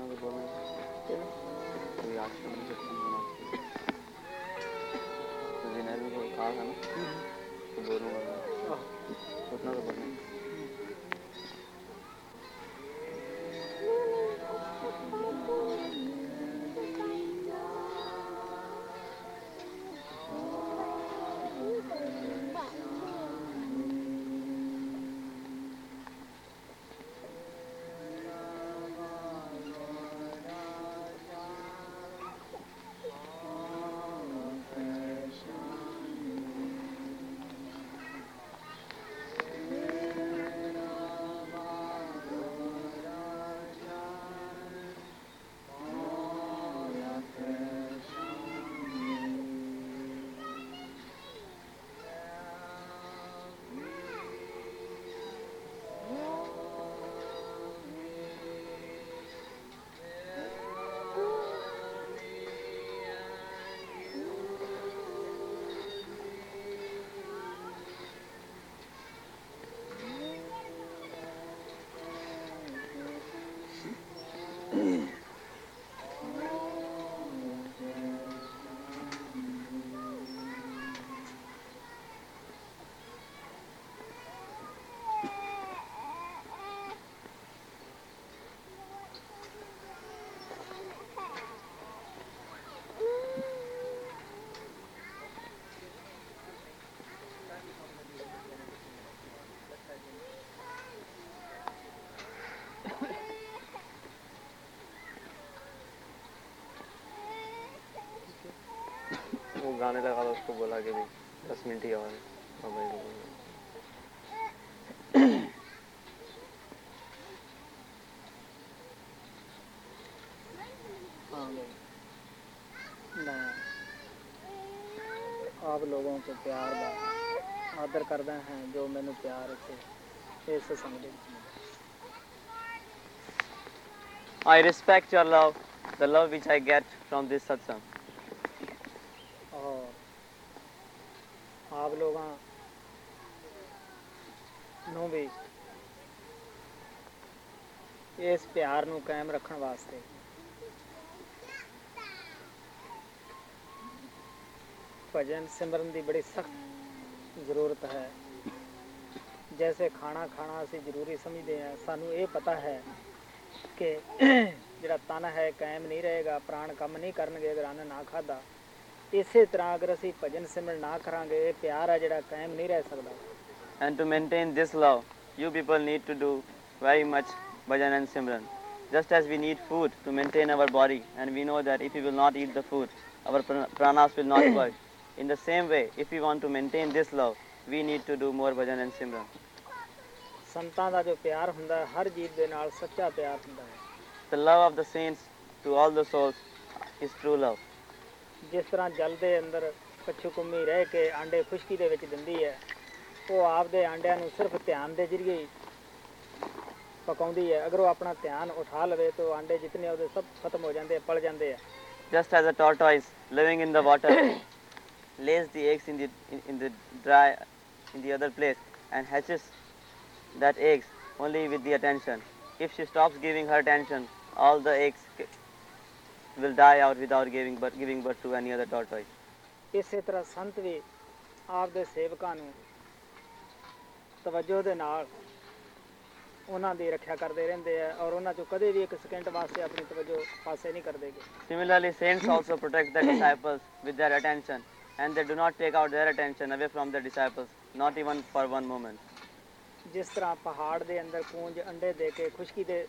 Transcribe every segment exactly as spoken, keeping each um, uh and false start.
तो बोलना कोई आश्रम में सत्संग होना चाहिए। तो जिन्हें भी कोई कहा था ना तो बोलूँगा मैं, उतना तो बोलना। वो गाने लगा था, उसको बोला कि भाई दस मिनट ही और और भाई को बोला। हाँ भाई, मैं आप लोगों को प्यार दा आदर करदा है जो मैनू प्यार से इस संग दे विच मिला। I respect your love, the love which I get from this satsang. और आप लोगों ਨੂੰ ਵੀ ਇਸ ਪਿਆਰ ਨੂੰ ਕਾਇਮ ਰੱਖਣ ਵਾਸਤੇ ਭਜਨ ਸਿਮਰਨ ਦੀ ਬੜੀ ਸਖਤ ਜ਼ਰੂਰਤ ਹੈ। ਜੈਸੇ ਖਾਣਾ ਖਾਣਾ ਅਸੀਂ ਜ਼ਰੂਰੀ ਸਮਝਦੇ ਹਾਂ, ਸਾਨੂੰ ਇਹ ਪਤਾ ਹੈ ਕਿ ਜਿਹੜਾ ਤਨ ਹੈ ਕਾਇਮ ਨਹੀਂ ਰਹੇਗਾ, ਪ੍ਰਾਣ ਕੰਮ ਨਹੀਂ ਕਰਨਗੇ ਅਗਰ ਅੰਨ ਨਾ ਖਾਧਾ। ਇਸੇ ਤਰ੍ਹਾਂ ਅਗਰ ਅਸੀਂ ਭਜਨ ਸਿਮਰਨ ਨਾ ਕਰਾਂਗੇ, ਇਹ ਪਿਆਰ ਹੈ ਜਿਹੜਾ ਕਾਇਮ ਨਹੀਂ ਰਹਿ ਸਕਦਾ। And to maintain this love, you people need to do very much bhajan and simran. Just as we need food to maintain our body, and we know that if we will not eat the food, our pranas will not work. In the same way, if we want to maintain this love, we need to do more bhajan and simran. ਸੰਤਾਂ ਦਾ ਜੋ ਪਿਆਰ ਹੁੰਦਾ ਹੈ, ਹਰ ਜੀਵ ਦੇ ਨਾਲ ਸੱਚਾ ਪਿਆਰ ਹੁੰਦਾ ਹੈ। The love of the saints to all the souls is true love. ਜਿਸ ਤਰ੍ਹਾਂ ਜਲ ਦੇ ਅੰਦਰ ਕੱਛੂ ਕੁੰਮੀ ਰਹਿ ਕੇ ਆਂਡੇ ਖੁਸ਼ਕੀ ਦੇ ਵਿੱਚ ਦਿੰਦੀ ਹੈ, ਉਹ ਆਪਦੇ ਆਂਡਿਆਂ ਨੂੰ ਸਿਰਫ ਧਿਆਨ ਦੇ ਜ਼ਰੀਏ ਹੀ ਪਕਾਉਂਦੀ ਹੈ। ਅਗਰ ਉਹ ਆਪਣਾ ਧਿਆਨ ਉਠਾ ਲਵੇ ਤਾਂ ਆਂਡੇ ਜਿਤਨੇ ਉਹਦੇ ਸਭ ਖਤਮ ਹੋ ਜਾਂਦੇ, ਪਲ ਜਾਂਦੇ ਆ। Just as a tortoise living in the water lays the eggs in the in, in the dry in the other place and hatches that eggs only with the attention. If she stops giving her attention, all the eggs will die out without giving birth, giving birth to any other tortoise. ਇਸੇ ਤਰ੍ਹਾਂ ਸੰਤ ਵੀ ਆਪਦੇ ਸੇਵਕਾਂ ਨੂੰ ਤਵੱਜੋ ਦੇ ਨਾਲ ਉਹਨਾਂ ਦੀ ਰੱਖਿਆ ਕਰਦੇ ਰਹਿੰਦੇ ਆ ਔਰ ਉਹਨਾਂ ਚੋਂ ਕਦੇ ਵੀ ਇੱਕ ਸਕਿੰਟ ਵਾਸਤੇ ਆਪਣੀ ਤਵੱਜੋ ਪਾਸੇ ਨਹੀਂ ਕਰਦੇਗੇ। Similarly, saints also protect their disciples with their attention, and they do not take out their attention away from their disciples, not even for one moment. ਜਿਸ ਤਰ੍ਹਾਂ ਪਹਾੜ ਦੇ ਅੰਦਰ ਪੂੰਜ ਅੰਡੇ ਦੇ ਕੇ ਖੁਸ਼ਕੀ ਦੇ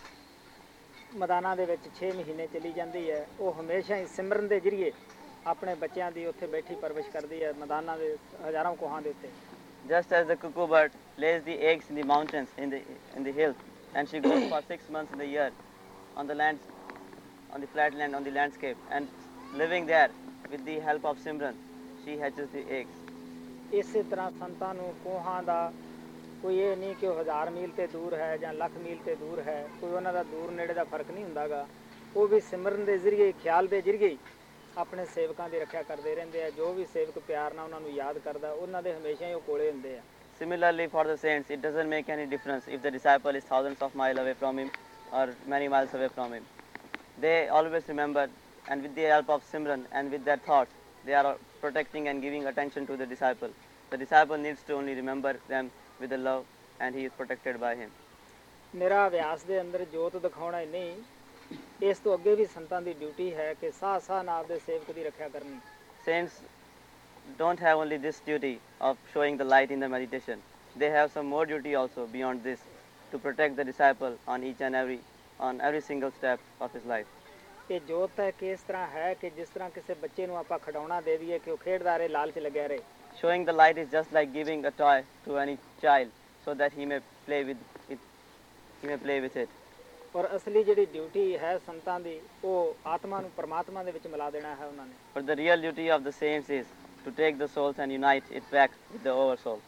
ਮੈਦਾਨਾਂ ਦੇ ਵਿੱਚ ਛੇ ਮਹੀਨੇ ਚਲੀ ਜਾਂਦੀ ਹੈ, ਉਹ ਹਮੇਸ਼ਾ ਹੀ ਸਿਮਰਨ ਦੇ ਜ਼ਰੀਏ ਆਪਣੇ ਬੱਚਿਆਂ ਦੀ ਉੱਥੇ ਬੈਠੀ ਪਰਵਰਿਸ਼ ਕਰਦੀ ਹੈ ਮੈਦਾਨਾਂ ਦੇ ਹਜ਼ਾਰਾਂ ਕੋਹਾਂ ਦੇ ਉੱਤੇ। Just as the cuckoo bird lays the eggs in the mountains, in the in the hills, and she goes for six months in the year on the lands, on the flat land, on the landscape, and living there with the help of Simran, she hatches the eggs. ਇਸੇ ਤਰ੍ਹਾਂ ਸੰਤਾਂ ਨੂੰ ਕੋਹਾਂ ਦਾ ਕੋਈ ਇਹ ਨਹੀਂ ਕਿ ਉਹ ਹਜ਼ਾਰ ਮੀਲ ਤੇ ਦੂਰ ਹੈ ਜਾਂ ਲੱਖ ਮੀਲ ਤੇ ਦੂਰ ਹੈ, ਕੋਈ ਉਹਨਾਂ ਦਾ ਦੂਰ ਨੇੜੇ ਦਾ ਫਰਕ ਨਹੀਂ ਹੁੰਦਾਗਾ। ਉਹ ਵੀ ਸਿਮਰਨ ਦੇ ਜ਼ਰੀਏ, ਖਿਆਲ ਦੇ ਜ਼ਰੀਏ ਆਪਣੇ ਸੇਵਕਾਂ ਦੀ ਰੱਖਿਆ ਕਰਦੇ ਰਹਿੰਦੇ ਆ। ਜੋ ਵੀ ਸੇਵਕ ਪਿਆਰ ਨਾਲ ਉਹਨਾਂ ਨੂੰ ਯਾਦ ਕਰਦਾ, ਉਹਨਾਂ ਦੇ ਹਮੇਸ਼ਾ ਹੀ ਉਹ ਕੋਲੇ ਹੁੰਦੇ ਆ। Similarly, for the saints, it doesn't make any difference if the disciple is thousands of miles away from him or many miles away from him. they always remember, and with the help of Simran and with their thoughts, they are protecting and giving attention to the disciple. The disciple needs to only remember them with the love, and he is protected by him. ਮੇਰਾ ਅਭਿਆਸ ਦੇ ਅੰਦਰ ਜੋਤ ਦਿਖਾਉਣਾ ਹੀ ਨਹੀਂ, ਇਸ ਤੋਂ ਅੱਗੇ ਵੀ ਸੰਤਾਂ ਦੀ ਡਿਊਟੀ ਹੈ ਕਿ ਸਾਹ ਸਾਹ ਨਾਲ ਆਪਦੇ ਸੇਵਕ ਦੀ ਰੱਖਿਆ ਕਰਨੀ। Saints don't have only this duty of showing the light in the meditation. They have some more duty also beyond this, to protect the disciple on each and every, on every single step of his life. ਇਹ ਜੋਤ ਹੈ ਕਿ ਇਸ ਤਰ੍ਹਾਂ ਹੈ ਕਿ ਜਿਸ ਤਰ੍ਹਾਂ ਕਿਸੇ ਬੱਚੇ ਨੂੰ ਆਪਾਂ ਖਿਡੌਣਾ ਦੇ ਦਈਏ ਕਿ ਉਹ ਖੇਡਦਾ ਰਹੇ, ਲਾਲਚ ਲੱਗਿਆ ਰਹੇ। Showing the light is just like giving a toy to any child so that he may play with it, he may play with it. ਔਰ ਅਸਲੀ ਜਿਹੜੀ ਡਿਊਟੀ ਹੈ ਸੰਤਾਂ ਦੀ, ਉਹ ਆਤਮਾ ਨੂੰ ਪਰਮਾਤਮਾ ਦੇ ਵਿੱਚ ਮਿਲਾ ਦੇਣਾ ਹੈ ਉਹਨਾਂ ਨੇ। But the real duty of the saints is to take the souls and unite it back with the oversoul.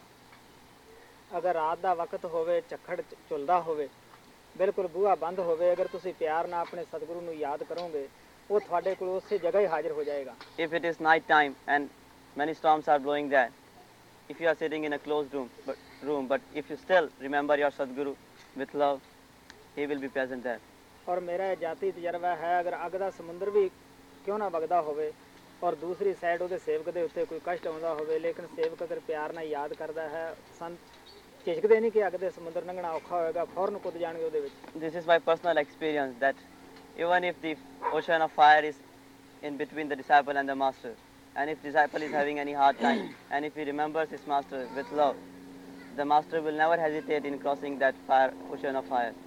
ਅਗਰ ਰਾਤ ਦਾ ਵਕਤ ਹੋਵੇ, ਝੱਖੜ ਝੁੱਲਦਾ ਹੋਵੇ, ਬਿਲਕੁਲ ਬੂਹਾ ਬੰਦ ਹੋਵੇ, ਅਗਰ ਤੁਸੀਂ ਪਿਆਰ ਨਾਲ ਆਪਣੇ ਸਤਿਗੁਰੂ ਨੂੰ ਯਾਦ ਕਰੋਗੇ, ਉਹ ਤੁਹਾਡੇ ਕੋਲ ਉਸੇ ਜਗ੍ਹਾ ਹੀ ਹਾਜ਼ਰ ਹੋ ਜਾਏਗਾ। If it is night time and many storms are blowing there, if you are sitting in a closed room, but room, but if you still remember your Sadguru with love, he will be present there. ਔਰ ਮੇਰਾ ਇਹ ਜਾਤੀ ਤਜਰਬਾ ਹੈ, ਅਗਰ ਅੱਗ ਦਾ ਸਮੁੰਦਰ ਵੀ ਕਿਉਂ ਨਾ ਵਗਦਾ ਹੋਵੇ ਔਰ ਦੂਸਰੀ ਸਾਈਡ ਉਹਦੇ ਸੇਵਕ ਦੇ ਉੱਤੇ ਕੋਈ ਕਸ਼ਟ ਆਉਂਦਾ ਹੋਵੇ, ਲੇਕਿਨ ਸੇਵਕ ਅਗਰ ਪਿਆਰ ਨਾਲ ਯਾਦ ਕਰਦਾ ਹੈ, ਸੰਤ ਝਿਜਕਦੇ ਨਹੀਂ ਕਿ ਅੱਗ ਦੇ ਸਮੁੰਦਰ ਲੰਘਣਾ ਔਖਾ ਹੋਏਗਾ, ਫੌਰਨ ਕੁੱਦ ਜਾਣਗੇ ਉਹਦੇ ਵਿੱਚ। This is my personal experience, that even if the ocean of fire is in between the disciple and the master, and if disciple is having any hard time, and if he remembers his master with love, the master will never hesitate in crossing that fire, ocean of fire.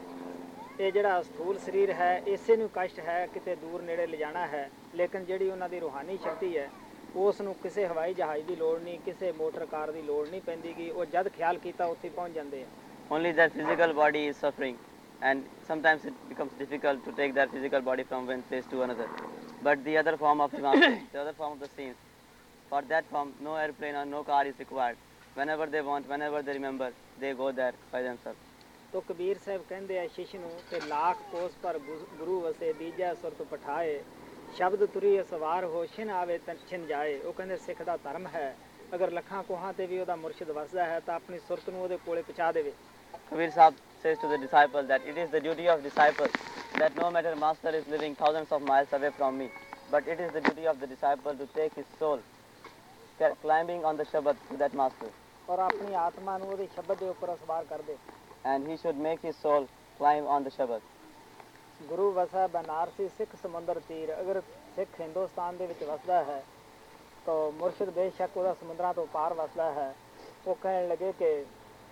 ਇਹ ਜਿਹੜਾ ਸਥੂਲ ਸਰੀਰ ਹੈ, ਇਸੇ ਨੂੰ ਕਸ਼ਟ ਹੈ ਕਿਤੇ ਦੂਰ ਨੇੜੇ ਲਿਜਾਣਾ ਹੈ, ਲੇਕਿਨ ਜਿਹੜੀ ਉਹਨਾਂ ਦੀ ਰੂਹਾਨੀ ਸ਼ਕਤੀ ਹੈ, ਉਸ ਨੂੰ ਕਿਸੇ ਹਵਾਈ ਜਹਾਜ਼ ਦੀ ਲੋੜ ਨਹੀਂ, ਕਿਸੇ ਮੋਟਰ ਕਾਰ ਦੀ ਲੋੜ ਨਹੀਂ ਪੈਂਦੀ ਗੀ, ਉਹ ਜਦ ਖਿਆਲ ਕੀਤਾ ਉੱਥੇ ਪਹੁੰਚ ਜਾਂਦੇ ਆ। Only their physical body is suffering, and sometimes it becomes difficult to take their physical body from one place to another. But the other form of the master, the other form of the saints, for that form no airplane or no car is required. Whenever they want, whenever they remember, they go there by themselves. ਤੋ ਕਬੀਰ ਸਾਹਿਬ ਕਹਿੰਦੇ ਆ ਸ਼ਿਸ਼ ਨੂੰ ਕਿ ਲੱਖ ਕੋਸ ਪਰ ਗੁਰੂ ਵਸੇ ਦੀਜਾ ਸੁਰਤ ਪਠਾਏ, ਸ਼ਬਦ ਤੁਰੀ ਸਵਾਰ ਹੋ ਛਿਨ ਆਵੇ ਤਨ ਛਿਨ ਜਾਏ। ਉਹ ਕਹਿੰਦੇ ਸਿੱਖ ਦਾ ਧਰਮ ਹੈ, ਅਗਰ ਲੱਖਾਂ ਕੋਹਾਂ ਤੇ ਵੀ ਉਹਦਾ ਮੁਰਸ਼ਿਦ ਵਸਦਾ ਹੈ ਤਾਂ ਆਪਣੀ ਸੁਰਤ ਨੂੰ ਉਹਦੇ ਕੋਲੇ ਪਹੁੰਚਾ ਦੇਵੇ। Kabir Sahib says to the disciple that it is the duty of disciple that no matter master is living thousands of miles away from me, but it is the duty of the disciple to take his soul climbing on the Shabad to that master. ਔਰ ਆਪਣੀ ਆਤਮਾ ਨੂੰ ਉਹਦੇ ਸ਼ਬਦ ਦੇ ਉੱਪਰ ਸਵਾਰ ਕਰ ਦੇ। And he should make his soul climb on the Shabad. ਗੁਰੂ ਵਸਾ ਬਨਾਰਸੀ ਸਿੱਖ ਸਮੁੰਦਰ ਤੀਰ, ਅਗਰ ਸਿੱਖ ਹਿੰਦੁਸਤਾਨ ਦੇ ਵਿੱਚ ਵਸਦਾ ਹੈ ਤਾਂ ਮੁਰਸ਼ਿਦ ਬੇਸ਼ੱਕ ਉਹਦਾ ਸਮੁੰਦਰਾਂ ਤੋਂ ਪਾਰ ਵਸਦਾ ਹੈ। ਉਹ ਕਹਿਣ ਲੱਗੇ ਕਿ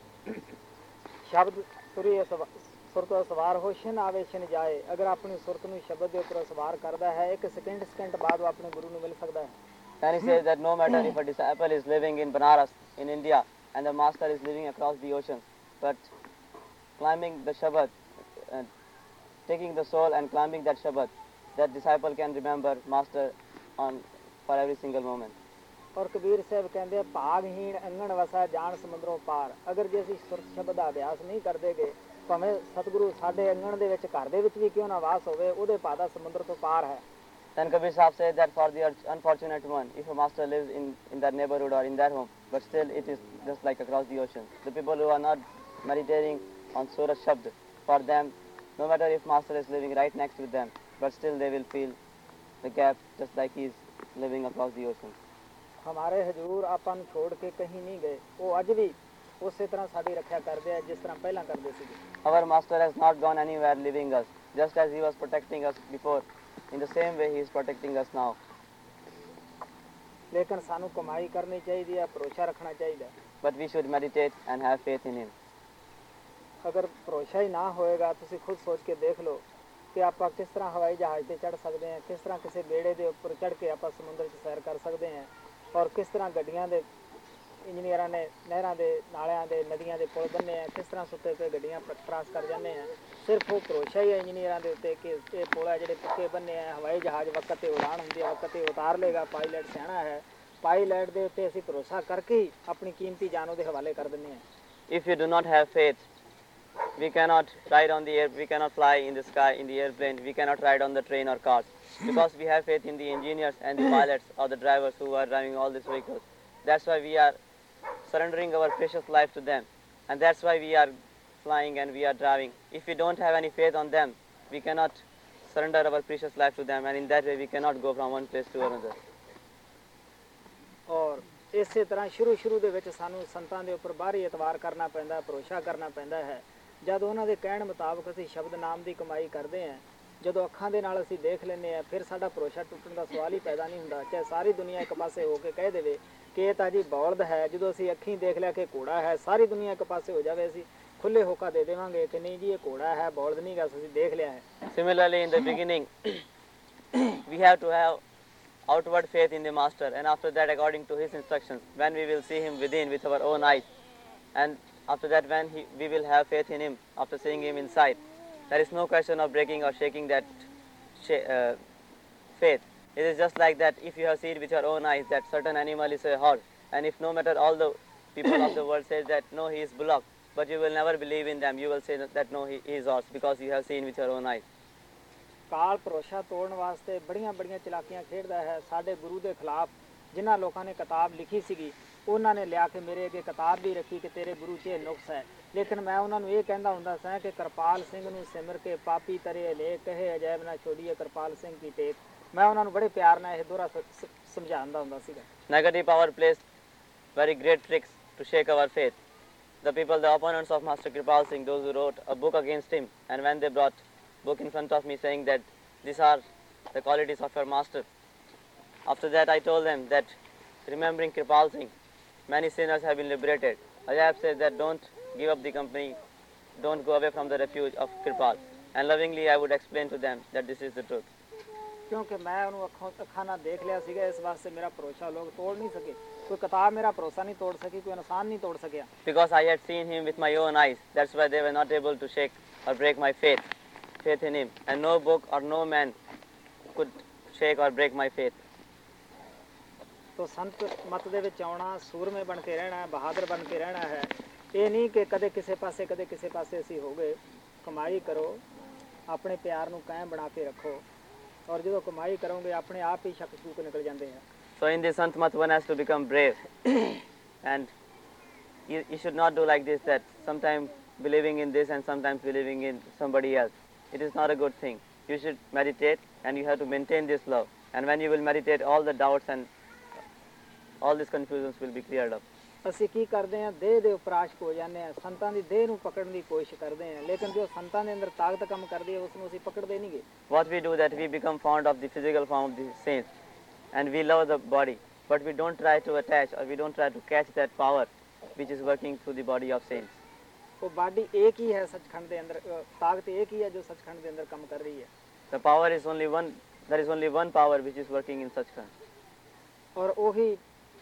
ਸ਼ਬਦ ਤੁਰੀ ਸੁਰਤ ਸਵਾਰ ਹੋ ਛਿਨ ਆਵੇ ਛਿਨ ਜਾਏ, ਅਗਰ ਆਪਣੀ ਸੁਰਤ ਨੂੰ ਸ਼ਬਦ ਦੇ ਉੱਪਰ ਸਵਾਰ ਕਰਦਾ ਹੈ, ਇੱਕ ਸਕਿੰਟ ਸਕਿੰਟ ਬਾਅਦ ਉਹ ਆਪਣੇ ਗੁਰੂ ਨੂੰ ਮਿਲ ਸਕਦਾ ਹੈ। And he says that no matter if a disciple is living in Banaras in India and the master is living across the ocean, but climbing the Shabad, uh, taking the soul and climbing that Shabad, that disciple can remember master on for every single moment. ਔਰ ਕਬੀਰ ਸਾਹਿਬ ਕਹਿੰਦੇ ਆ ਭਾਗਹੀਣ ਅੰਗਣ ਵਸਾ ਜਾਣ ਸਮੁੰਦਰੋਂ ਪਾਰ, ਅਗਰ ਜੇ ਅਸੀਂ ਸੁਰਤ ਸ਼ਬਦ ਦਾ ਅਭਿਆਸ ਨਹੀਂ ਕਰਦੇਗੇ, ਭਾਵੇਂ ਸਤਿਗੁਰੂ ਸਾਡੇ ਅੰਗਣ ਦੇ ਵਿੱਚ ਘਰ ਦੇ ਵਿੱਚ ਵੀ ਕਿਉਂ ਨਾ ਵਾਸ ਹੋਵੇ, ਉਹਦੇ ਭਾਦਾ ਸਮੁੰਦਰ ਤੋਂ ਪਾਰ ਹੈ। Then Kabir Sahib said that for the unfortunate one, if a master lives in, in their neighborhood or in their home, but still it is just like across the ocean. The people who are not meditating on Surah Shabd, for them, no matter if master is living right next with them, but still they will feel the gap just like he is living across the ocean. ਹਮਾਰੇ ਹਜ਼ੂਰ ਆਪਾਂ ਨੂੰ ਛੋੜ ਕੇ ਕहीं ਨਹੀਂ ਗਏ, ਉਹ ਅੱਜ ਵੀ ਉਸੇ ਤਰ੍ਹਾਂ ਸਾਡੀ ਰੱਖਿਆ ਕਰਦੇ ਆ ਜਿਸ ਤਰ੍ਹਾਂ ਪਹਿਲਾਂ ਕਰਦੇ ਸੀਗੇ। Our master has not gone anywhere leaving us, just as he was protecting us before. In the same way he is protecting us now. ਲੇਕਿਨ ਸਾਨੂੰ ਕਮਾਈ ਕਰਨੀ ਚਾਹੀਦੀ ਹੈ, ਭਰੋਸਾ ਰੱਖਣਾ ਚਾਹੀਦਾ। But we should meditate and have faith in him. ਅਗਰ ਭਰੋਸਾ ਹੀ ਨਾ ਹੋਏਗਾ, ਤੁਸੀਂ ਖੁਦ ਸੋਚ ਕੇ ਦੇਖ ਲਓ ਕਿ ਆਪਾਂ ਕਿਸ ਤਰ੍ਹਾਂ ਹਵਾਈ ਜਹਾਜ਼ ਤੇ ਚੜ੍ਹ ਸਕਦੇ ਹਾਂ, ਕਿਸ ਤਰ੍ਹਾਂ ਕਿਸੇ ਬੇੜੇ ਦੇ ਉੱਪਰ ਚੜ੍ਹ ਕੇ ਆਪਾਂ ਸਮੁੰਦਰ 'ਚ ਸੈਰ ਕਰ ਸਕਦੇ ਹਾਂ, ਔਰ ਕਿਸ ਤਰ੍ਹਾਂ ਗੱਡੀਆਂ ਦੇ ਇੰਜੀਨੀਅਰਾਂ ਨੇ ਨਹਿਰਾਂ ਦੇ ਨਾਲਿਆਂ ਦੇ ਨਦੀਆਂ ਦੇ ਪੁਲ ਬੰਨੇ ਆ, ਕਿਸ ਤਰ੍ਹਾਂ ਸੁੱਤੇ ਪਏ ਗੱਡੀਆਂ ਕ੍ਰਾਸ ਕਰ ਜਾਂਦੇ ਆ। ਸਿਰਫ ਉਹ ਭਰੋਸਾ ਹੀ ਹੈ ਇੰਜੀਨੀਅਰਾਂ ਦੇ ਉੱਤੇ ਕਿ ਇਹ ਪੁਲ ਆ ਜਿਹੜੇ ਪੱਕੇ ਬੰਨੇ ਆ, ਹਵਾਈ ਜਹਾਜ਼ ਵਕਤ 'ਤੇ ਉਡਾਣ ਹੁੰਦੀ ਹੈ, ਵਕਤ 'ਤੇ ਉਤਾਰ ਲੇਗਾ, ਪਾਇਲਟ ਸਿਆਣਾ ਹੈ, ਪਾਇਲਟ ਦੇ ਉੱਤੇ ਅਸੀਂ ਭਰੋਸਾ ਕਰਕੇ ਹੀ ਆਪਣੀ ਕੀਮਤੀ ਜਾਨ ਉਹਦੇ ਹਵਾਲੇ ਕਰ ਦਿੰਦੇ ਹਾਂ। If you do not have faith, we cannot ride on the air, we cannot fly in the sky in the airplane, we cannot ride on the train or cars, because we have faith in the engineers and the pilots or the drivers who are driving all these vehicles. That's why we are surrendering our precious life to them, and that's why we are flying and we are driving. If we don't have any faith on them, we cannot surrender our precious life to them, and in that way we cannot go from one place to another. ਔਰ ਇਸੇ ਤਰ੍ਹਾਂ ਸ਼ੁਰੂ ਸ਼ੁਰੂ ਦੇ ਵਿੱਚ ਸਾਨੂੰ ਸੰਤਾਂ ਦੇ ਉੱਪਰ ਬਾਹਰੀ ਇਤਵਾਰ ਕਰਨਾ ਪੈਂਦਾ, ਭਰੋਸਾ ਕਰਨਾ ਪੈਂਦਾ ਹੈ। ਜਦ ਉਹਨਾਂ ਦੇ ਕਹਿਣ ਮੁਤਾਬਕ ਅਸੀਂ ਸ਼ਬਦ ਨਾਮ ਦੀ ਕਮਾਈ ਕਰਦੇ ਹਾਂ, ਜਦੋਂ ਅੱਖਾਂ ਦੇ ਨਾਲ ਅਸੀਂ ਦੇਖ ਲੈਂਦੇ ਹਾਂ, ਫਿਰ ਸਾਡਾ ਭਰੋਸਾ ਟੁੱਟਣ ਦਾ ਸਵਾਲ ਹੀ ਪੈਦਾ ਨਹੀਂ ਹੁੰਦਾ। ਚਾਹੇ ਸਾਰੀ ਦੁਨੀਆ ਇੱਕ ਪਾਸੇ ਹੋ ਕੇ ਕਹਿ ਦੇਵੇ ਕਿ ਇਹ ਤਾਂ ਜੀ ਬੌਲਦ ਹੈ, ਜਦੋਂ ਅਸੀਂ ਅੱਖੀਂ ਦੇਖ ਲਿਆ ਕਿ ਘੋੜਾ ਹੈ, ਸਾਰੀ ਦੁਨੀਆ ਇੱਕ ਪਾਸੇ ਹੋ ਜਾਵੇ, ਅਸੀਂ ਖੁੱਲੇ ਹੋਕਾ ਦੇ ਦੇਵਾਂਗੇ ਕਿ ਨਹੀਂ ਜੀ ਇਹ ਘੋੜਾ ਹੈ, ਬੌਲਦ ਨਹੀਂ ਗਾ, ਅਸੀਂ ਦੇਖ ਲਿਆ ਹੈ। Similarly, in the beginning, we have to have outward faith in the master, and after that, according to his instructions, when we will see him within with our own eyes, and after that, when he, we will have faith in him after seeing him inside, there is no question of breaking or shaking that sh uh, faith. It is just like that if you have seen with your own eyes that certain animal is a horse, and if no matter all the people of the world says that no, he is bullock, but you will never believe in them, you will say that no, he, he is horse, because you have seen with your own eyes. ਕਾਲ ਭਰੋਸਾ ਤੋੜਨ ਵਾਸਤੇ ਬੜੀਆਂ ਬੜੀਆਂ ਚਲਾਕੀਆਂ ਖੇਡਦਾ ਹੈ। ਸਾਡੇ ਗੁਰੂ ਦੇ ਖਿਲਾਫ ਜਿਨ੍ਹਾਂ ਲੋਕਾਂ ਨੇ ਕਿਤਾਬ ਲਿਖੀ ਸੀਗੀ, ਉਹਨਾਂ ਨੇ ਲਿਆ ਕੇ ਮੇਰੇ ਅੱਗੇ ਕਿਤਾਬ ਵੀ ਰੱਖੀ ਕਿ ਤੇਰੇ ਗੁਰੂ 'ਚ ਇਹ ਨੁਕਸ ਹੈ, ਲੇਕਿਨ ਮੈਂ ਉਹਨਾਂ ਨੂੰ ਇਹ ਕਹਿੰਦਾ ਹੁੰਦਾ ਸਾਂ ਕਿ ਕਿਰਪਾਲ ਸਿੰਘ ਨੂੰ ਸਿਮਰ ਕੇ ਪਾਪੀ ਤਰੇ ਲੈ ਕਹੇ ਅਜੈਬ ਨਾ ਛੋੜੀਏ ਕਿਰਪਾਲ ਸਿੰਘ ਕੀ ਟੇਕ। ਮੈਂ ਉਹਨਾਂ ਨੂੰ ਬੜੇ ਪਿਆਰ ਨਾਲ ਇਹ ਦੋਹਰਾ ਸਮਝਾਉਂਦਾ ਹੁੰਦਾ ਸੀਗਾ। Negative power plays very great tricks to shake our faith. The people, the opponents of Master Kripal Singh, those who wrote a book against him, and when they brought book in front of me saying that these are the qualities of your master, after that I told them that remembering Kripal Singh, many sinners have been liberated. Ajab says that don't give up the company, don't go away from the refuge of Kripal, and lovingly I would explain to them that this is the truth. ਕਿਉਂਕਿ ਮੈਂ ਉਹਨੂੰ ਅੱਖਾਂ ਅੱਖਾਂ ਨਾਲ ਦੇਖ ਲਿਆ ਸੀਗਾ, ਇਸ ਵਾਸਤੇ ਮੇਰਾ ਭਰੋਸਾ ਲੋਕ ਤੋੜ ਨਹੀਂ ਸਕੇ। ਕੋਈ ਕਿਤਾਬ ਮੇਰਾ ਭਰੋਸਾ ਨਹੀਂ ਤੋੜ ਸਕੀ, ਕੋਈ ਇਨਸਾਨ ਨਹੀਂ ਤੋੜ ਸਕਿਆ। Because I had seen him with my own eyes, that's why they were not able to shake or break my faith, faith in him, and no book or no man could shake or break my faith. ਤੋ ਸੰਤ ਮਤ ਦੇ ਵਿੱਚ ਆਉਣਾ, ਸੂਰਮੇ ਬਣ ਕੇ ਰਹਿਣਾ, ਬਹਾਦਰ ਬਣ ਕੇ ਰਹਿਣਾ ਹੈ। ਇਹ ਨਹੀਂ ਕਿ ਕਦੇ ਕਿਸੇ ਪਾਸੇ ਕਦੇ ਕਿਸੇ ਪਾਸੇ ਅਸੀਂ ਹੋ ਗਏ। ਕਮਾਈ ਕਰੋ, ਆਪਣੇ ਪਿਆਰ ਨੂੰ ਕਾਇਮ ਬਣਾ ਕੇ ਰੱਖੋ, ਔਰ ਜਦੋਂ ਕਮਾਈ ਕਰੋਗੇ ਆਪਣੇ ਆਪ ਹੀ ਸ਼ੱਕ ਸ਼ੂਕ ਨਿਕਲ ਜਾਂਦੇ ਆ। So in this Sant Mat one has to become brave, and you, you should not do like this, that sometimes believing in this and sometimes believing in somebody else. It is not a good thing. You should meditate, and you have to maintain this love, and when you will meditate, all the doubts and all these confusions will be cleared up. ਅਸੀਂ ਕੀ ਕਰਦੇ ਹਾਂ, ਦੇਹ ਦੇ ਉੱਪਰ ਆਸ਼ਕ ਹੋ ਜਾਂਦੇ ਹਾਂ, ਸੰਤਾਂ ਦੀ ਦੇਹ ਨੂੰ ਪਕੜਨ ਦੀ ਕੋਸ਼ਿਸ਼ ਕਰਦੇ ਹਾਂ, ਲੇਕਿਨ ਜੋ ਸੰਤਾਂ ਦੇ ਅੰਦਰ ਤਾਕਤ ਕੰਮ ਕਰਦੀ ਹੈ ਉਸ ਨੂੰ ਅਸੀਂ ਪਕੜਦੇ ਨਹੀਂ ਗੇ। What we do, that we become fond of the physical form of the saints, and we love the body, but we don't try to attach or we don't try to catch that power which is working through the body of saints. ਉਹ body ਇੱਕ ਹੀ ਹੈ ਸੱਚਖੰਡ ਦੇ ਅੰਦਰ, ਅ, ਤਾਕਤ ਇੱਕ ਹੀ ਹੈ ਜੋ ਸੱਚਖੰਡ ਦੇ ਅੰਦਰ ਕੰਮ ਕਰ ਰਹੀ ਹੈ। The power is only one, there is only one power which is working in Sachkhand. ਔਰ ਉਹੀ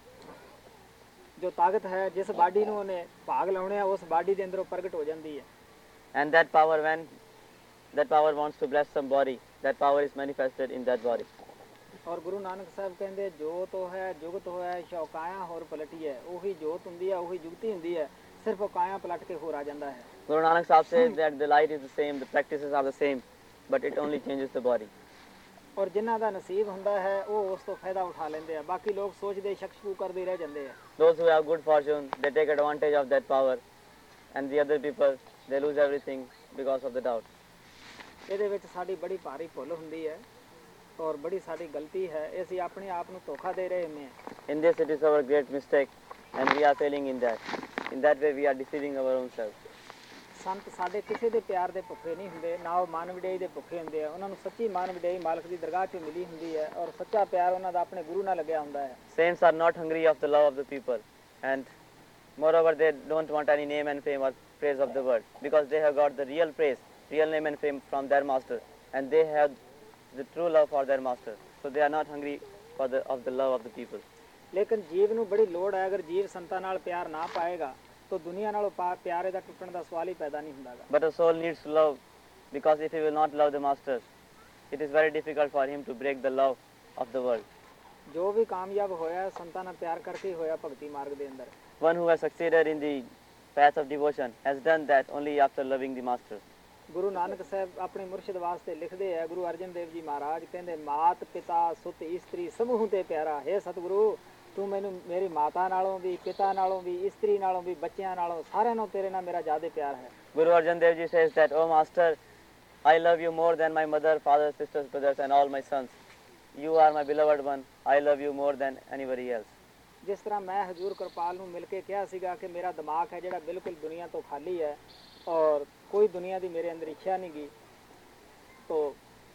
ਜੋ ਤਾਕਤ ਹੈ ਜਿਸ ਬਾਡੀ ਨੂੰ ਉਹਨੇ ਭਾਗ ਲਾਉਣੇ ਆ, ਉਸ ਬਾਡੀ ਦੇ ਅੰਦਰੋਂ ਪ੍ਰਗਟ ਹੋ ਜਾਂਦੀ ਹੈ। And that power, when that power wants to bless some body, that power is manifested in that body. ਔਰ ਗੁਰੂ ਨਾਨਕ ਸਾਹਿਬ ਕਹਿੰਦੇ ਜੋਤ ਹੈ ਜੁਗਤ ਹੋਇਆ ਸ਼ੌਕਾਇਆ ਹੋਰ ਪਲਟੀ ਹੈ। ਉਹੀ ਜੋਤ ਹੁੰਦੀ ਹੈ, ਉਹੀ ਜੁਗਤੀ ਹੁੰਦੀ ਹੈ, ਸਿਰਫ ਉਹ ਕਾਇਆ ਪਲਟ ਕੇ ਹੋਰ ਆ ਜਾਂਦਾ ਹੈ। Guru Nanak Sahib says that the light is the same, the practices are the same, but it only changes the body. ਔਰ ਜਿਨ੍ਹਾਂ ਦਾ ਨਸੀਬ ਹੁੰਦਾ ਹੈ ਉਹ ਉਸ ਤੋਂ ਫਾਇਦਾ ਉਠਾ ਲੈਂਦੇ ਆ, ਬਾਕੀ ਲੋਕ ਸੋਚਦੇ ਸ਼ਕਸ਼ੂ ਕਰਦੇ ਰਹਿ ਜਾਂਦੇ ਆ। Those who have good fortune, they take advantage of that power, and the other people, they lose everything because of the doubt. ਇਹਦੇ ਵਿੱਚ ਸਾਡੀ ਬੜੀ ਭਾਰੀ ਭੁੱਲ ਹੁੰਦੀ ਹੈ ਔਰ ਬੜੀ ਸਾਡੀ ਗਲਤੀ ਹੈ, ਅਸੀਂ ਆਪਣੇ ਆਪ ਨੂੰ ਧੋਖਾ ਦੇ ਰਹੇ ਹੁੰਦੇ ਹਾਂ। In this it is our great mistake, and we are failing in that. In that way we are deceiving our own selves. ਸੰਤ ਸਾਡੇ ਕਿਸੇ ਦੇ ਪਿਆਰ ਦੇ ਭੁੱਖੇ ਨਹੀਂ ਹੁੰਦੇ, ਨਾ ਉਹ ਮਨ ਵਡਿਆਈ ਦੇ ਭੁੱਖੇ ਹੁੰਦੇ ਆ। ਉਹਨਾਂ ਨੂੰ ਸੱਚੀ ਮਨ ਵਡਿਆਈ ਮਾਲਕ ਦੀ ਦਰਗਾਹ 'ਚੋਂ ਮਿਲੀ ਹੁੰਦੀ ਹੈ, ਔਰ ਸੱਚਾ ਪਿਆਰ ਉਹਨਾਂ ਦਾ ਆਪਣੇ ਗੁਰੂ ਨਾਲ ਲੱਗਿਆ ਹੁੰਦਾ ਹੈ। Saints are not hungry of the love of the people, and moreover they don't want any name and fame or praise of the world, because they have got the real praise, real name and fame from their master, and they have the true love for their master, so they are not hungry for the of the love of the people. ਲੇਕਿਨ ਜੀਵ ਨੂੰ ਬੜੀ ਲੋੜ ਹੈ, ਅਗਰ ਜੀਵ ਸੰਤਾਂ ਨਾਲ ਪਿਆਰ ਨਾ ਪਾਏਗਾ ਤਾਂ ਦੁਨੀਆ ਨਾਲੋਂ ਪਿਆਰ ਇਹਦਾ ਟੁੱਟਣ ਦਾ ਸਵਾਲ ਹੀ ਪੈਦਾ ਨਹੀਂ ਹੁੰਦਾਗਾ। But a soul needs love, because if he will not love the master, it is very difficult for him to break the love of the world. ਜੋ ਵੀ ਕਾਮਯਾਬ ਹੋਇਆ ਸੰਤਾਂ ਨਾਲ ਪਿਆਰ ਕਰਕੇ ਹੀ ਹੋਇਆ ਭਗਤੀ ਮਾਰਗ ਦੇ ਅੰਦਰ। One who has succeeded in the path of devotion has done that only after loving the master. Guru Nanak Sahib ਆਪਣੇ ਮੁਰਸ਼ਿਦ ਵਾਸਤੇ ਲਿਖਦੇ ਆ, ਗੁਰੂ ਅਰਜਨ ਦੇਵ ਜੀ ਮਹਾਰਾਜ ਕਹਿੰਦੇ ਮਾਤ ਪਿਤਾ ਸੁਤ ਇਸਤਰੀ ਸਮੂਹ ਤੇ ਪਿਆਰਾ, ਹੈ ਸਤਿਗੁਰੂ ਤੂੰ ਮੈਨੂੰ ਮੇਰੀ ਮਾਤਾ ਨਾਲੋਂ ਵੀ, ਪਿਤਾ ਨਾਲੋਂ ਵੀ, ਇਸਤਰੀ ਨਾਲੋਂ ਵੀ, ਬੱਚਿਆਂ ਨਾਲੋਂ, ਸਾਰਿਆਂ ਨੂੰ ਤੇਰੇ ਨਾਲ ਮੇਰਾ ਜ਼ਿਆਦਾ ਪਿਆਰ ਹੈ। Guru Arjan Dev Ji says that, oh master, I love you more than my mother, father, sisters, brothers, and all my sons. You are my beloved one. I love you more than anybody else. ਜਿਸ ਤਰ੍ਹਾਂ ਮੈਂ ਹਜ਼ੂਰ ਕਿਰਪਾਲ ਨੂੰ ਮਿਲ ਕੇ ਕਿਹਾ ਸੀਗਾ ਕਿ ਮੇਰਾ ਦਿਮਾਗ ਹੈ ਜਿਹੜਾ ਬਿਲਕੁਲ ਦੁਨੀਆ ਤੋਂ ਖਾਲੀ ਹੈ ਔਰ ਕੋਈ ਦੁਨੀਆ ਦੀ ਮੇਰੇ ਅੰਦਰ ਇੱਛਾ ਨਹੀਂ ਗੀ, ਤੋ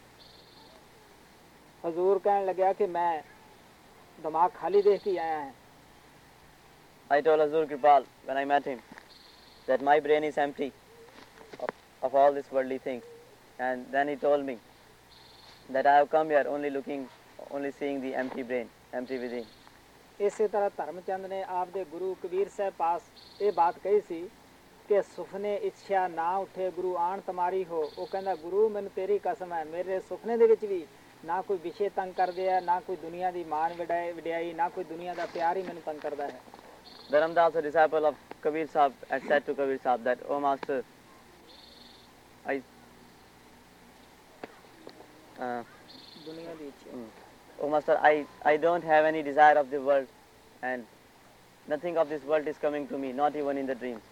ਹਜ਼ੂਰ ਕਹਿਣ ਲੱਗਿਆ ਕਿ ਮੈਂ ਦਿਮਾਗ ਖਾਲੀ ਦੇਖ ਕੇ ਆਇਆ ਹਾਂ. I told Hazur Kripal when I met him that my brain is empty of, of all these worldly things. And then he told me that I have come here only looking, only seeing the empty brain, empty within. ਇਸੇ ਤਰ੍ਹਾਂ ਧਰਮਚੰਦ ਨੇ ਆਪਦੇ ਗੁਰੂ ਕਬੀਰ ਸਾਹਿਬ ਪਾਸ ਇਹ ਬਾਤ ਕਹੀ ਸੀ ਕਿ ਸੁਪਨੇ ਇੱਛਾ ਨਾ ਉੱਠੇ ਗੁਰੂ ਆਣ ਤਮਾਰੀ ਹੋ. ਉਹ ਕਹਿੰਦਾ ਗੁਰੂ ਮੈਨੂੰ ਤੇਰੀ ਕਸਮ ਹੈ, ਮੇਰੇ ਸੁਪਨੇ ਦੇ ਵਿੱਚ ਵੀ ਨਾ ਕੋਈ ਵਿਸ਼ੇ ਤੰਗ ਕਰਦੇ ਆ, ਨਾ ਕੋਈ ਦੁਨੀਆ ਦੀ ਮਾਣ ਵਡਾਈ ਵਡਿਆਈ, ਨਾ ਕੋਈ ਦੁਨੀਆ ਦਾ ਪਿਆਰ ਹੀ ਮੈਨੂੰ ਤੰਗ ਕਰਦਾ ਹੈ. Dharamdas, a disciple of Kabir Sahib, had said to Kabir Sahib that, "Oh Master, I uh, ਦੁਨੀਆ ਦੀ ਇੱਛਾ mm, oh Master, I, I don't have any desire of the world, and nothing of this world is coming to me, not even in the dreams."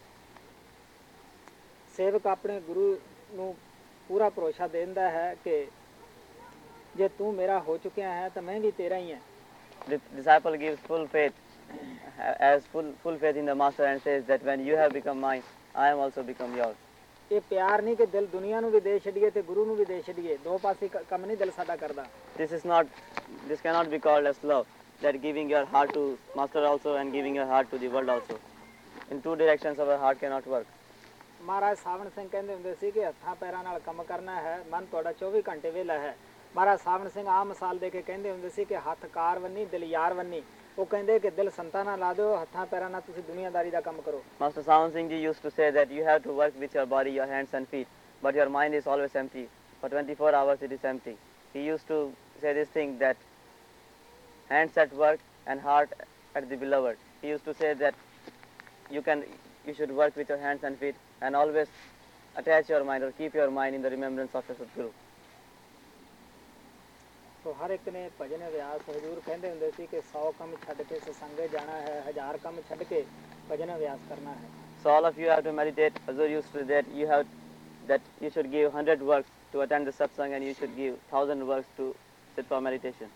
ਸੇਵਕ ਆਪਣੇ ਗੁਰੂ ਨੂੰ ਪੂਰਾ ਭਰੋਸਾ ਦਿੰਦਾ ਹੈ ਕਿ ਜੇ ਤੂੰ ਮੇਰਾ ਹੋ ਚੁੱਕਿਆ ਹੈ ਤਾਂ ਮੈਂ ਵੀ ਤੇਰਾ ਹੀ ਹਾਂ. The disciple gives full faith, has full full faith in the Master, and says that when you have become mine, I am also become yours. ਇਹ ਪਿਆਰ ਨਹੀਂ ਕਿ ਦਿਲ ਦੁਨੀਆ ਨੂੰ ਵੀ ਦੇ ਛੱਡੀਏ ਤੇ ਗੁਰੂ ਨੂੰ ਵੀ ਦੇ ਛੱਡੀਏ, ਦੋ ਪਾਸੇ ਕ- ਕੰਮ ਨਹੀਂ ਦਿਲ ਸਾਡਾ ਕਰਦਾ. This is not, this cannot be called as love, that giving your heart to Master also and giving your heart to the world also. In two directions our heart cannot work. ਮਹਾਰਾਜ ਸਾਵਣ ਸਿੰਘ ਕਹਿੰਦੇ ਹੁੰਦੇ ਸੀ ਕਿ ਹੱਥਾਂ ਪੈਰਾਂ ਨਾਲ ਕੰਮ ਕਰਨਾ ਹੈ, ਮਨ ਤੁਹਾਡਾ ਚੌਵੀ ਘੰਟੇ ਵਿਹਲਾ ਹੈ. ਮਹਾਰਾਜ ਸਾਵਣ ਸਿੰਘ ਆਮ ਮਿਸਾਲ ਦੇ ਕੇ ਕਹਿੰਦੇ ਹੁੰਦੇ ਸੀ ਕਿ ਹੱਥ ਕਾਰ ਵੰਨੀ ਦਿਲ ਯਾਰ ਵੰਨੀ. ਉਹ ਕਹਿੰਦੇ ਕਿ ਦਿਲ ਸੰਤਾਂ ਨਾਲ ਲਾ ਦਿਓ, ਹੱਥਾਂ ਪੈਰਾਂ ਨਾਲ ਤੁਸੀਂ ਦੁਨੀਆਦਾਰੀ ਦਾ ਕੰਮ ਕਰੋ. Master Sawan Singh Ji used to say that you have to work with your body, your hands and feet, but your mind is always empty. For twenty-four hours it is empty. He used to say this thing that hands at work and heart at the beloved. He used to say that you can, you should work with your hands and feet and always attach your mind or keep your mind in the remembrance of your Sadguru. ਸੋ ਹਰ ਇੱਕ ਨੇ ਭਜਨ ਅਭਿਆਸ ਹਜ਼ੂਰ ਕਹਿੰਦੇ ਹੁੰਦੇ ਸੀ ਕਿ ਸੌ ਕੰਮ ਛੱਡ ਕੇ ਸਤਸੰਗੇ ਜਾਣਾ ਹੈ, ਹਜ਼ਾਰ ਕੰਮ ਛੱਡ ਕੇ ਭਜਨ ਅਭਿਆਸ ਕਰਨਾ ਹੈ. So all of you have to meditate. Hazur used to that you have that you should give hundred works to attend the satsang and you should give thousand works to sit for meditation.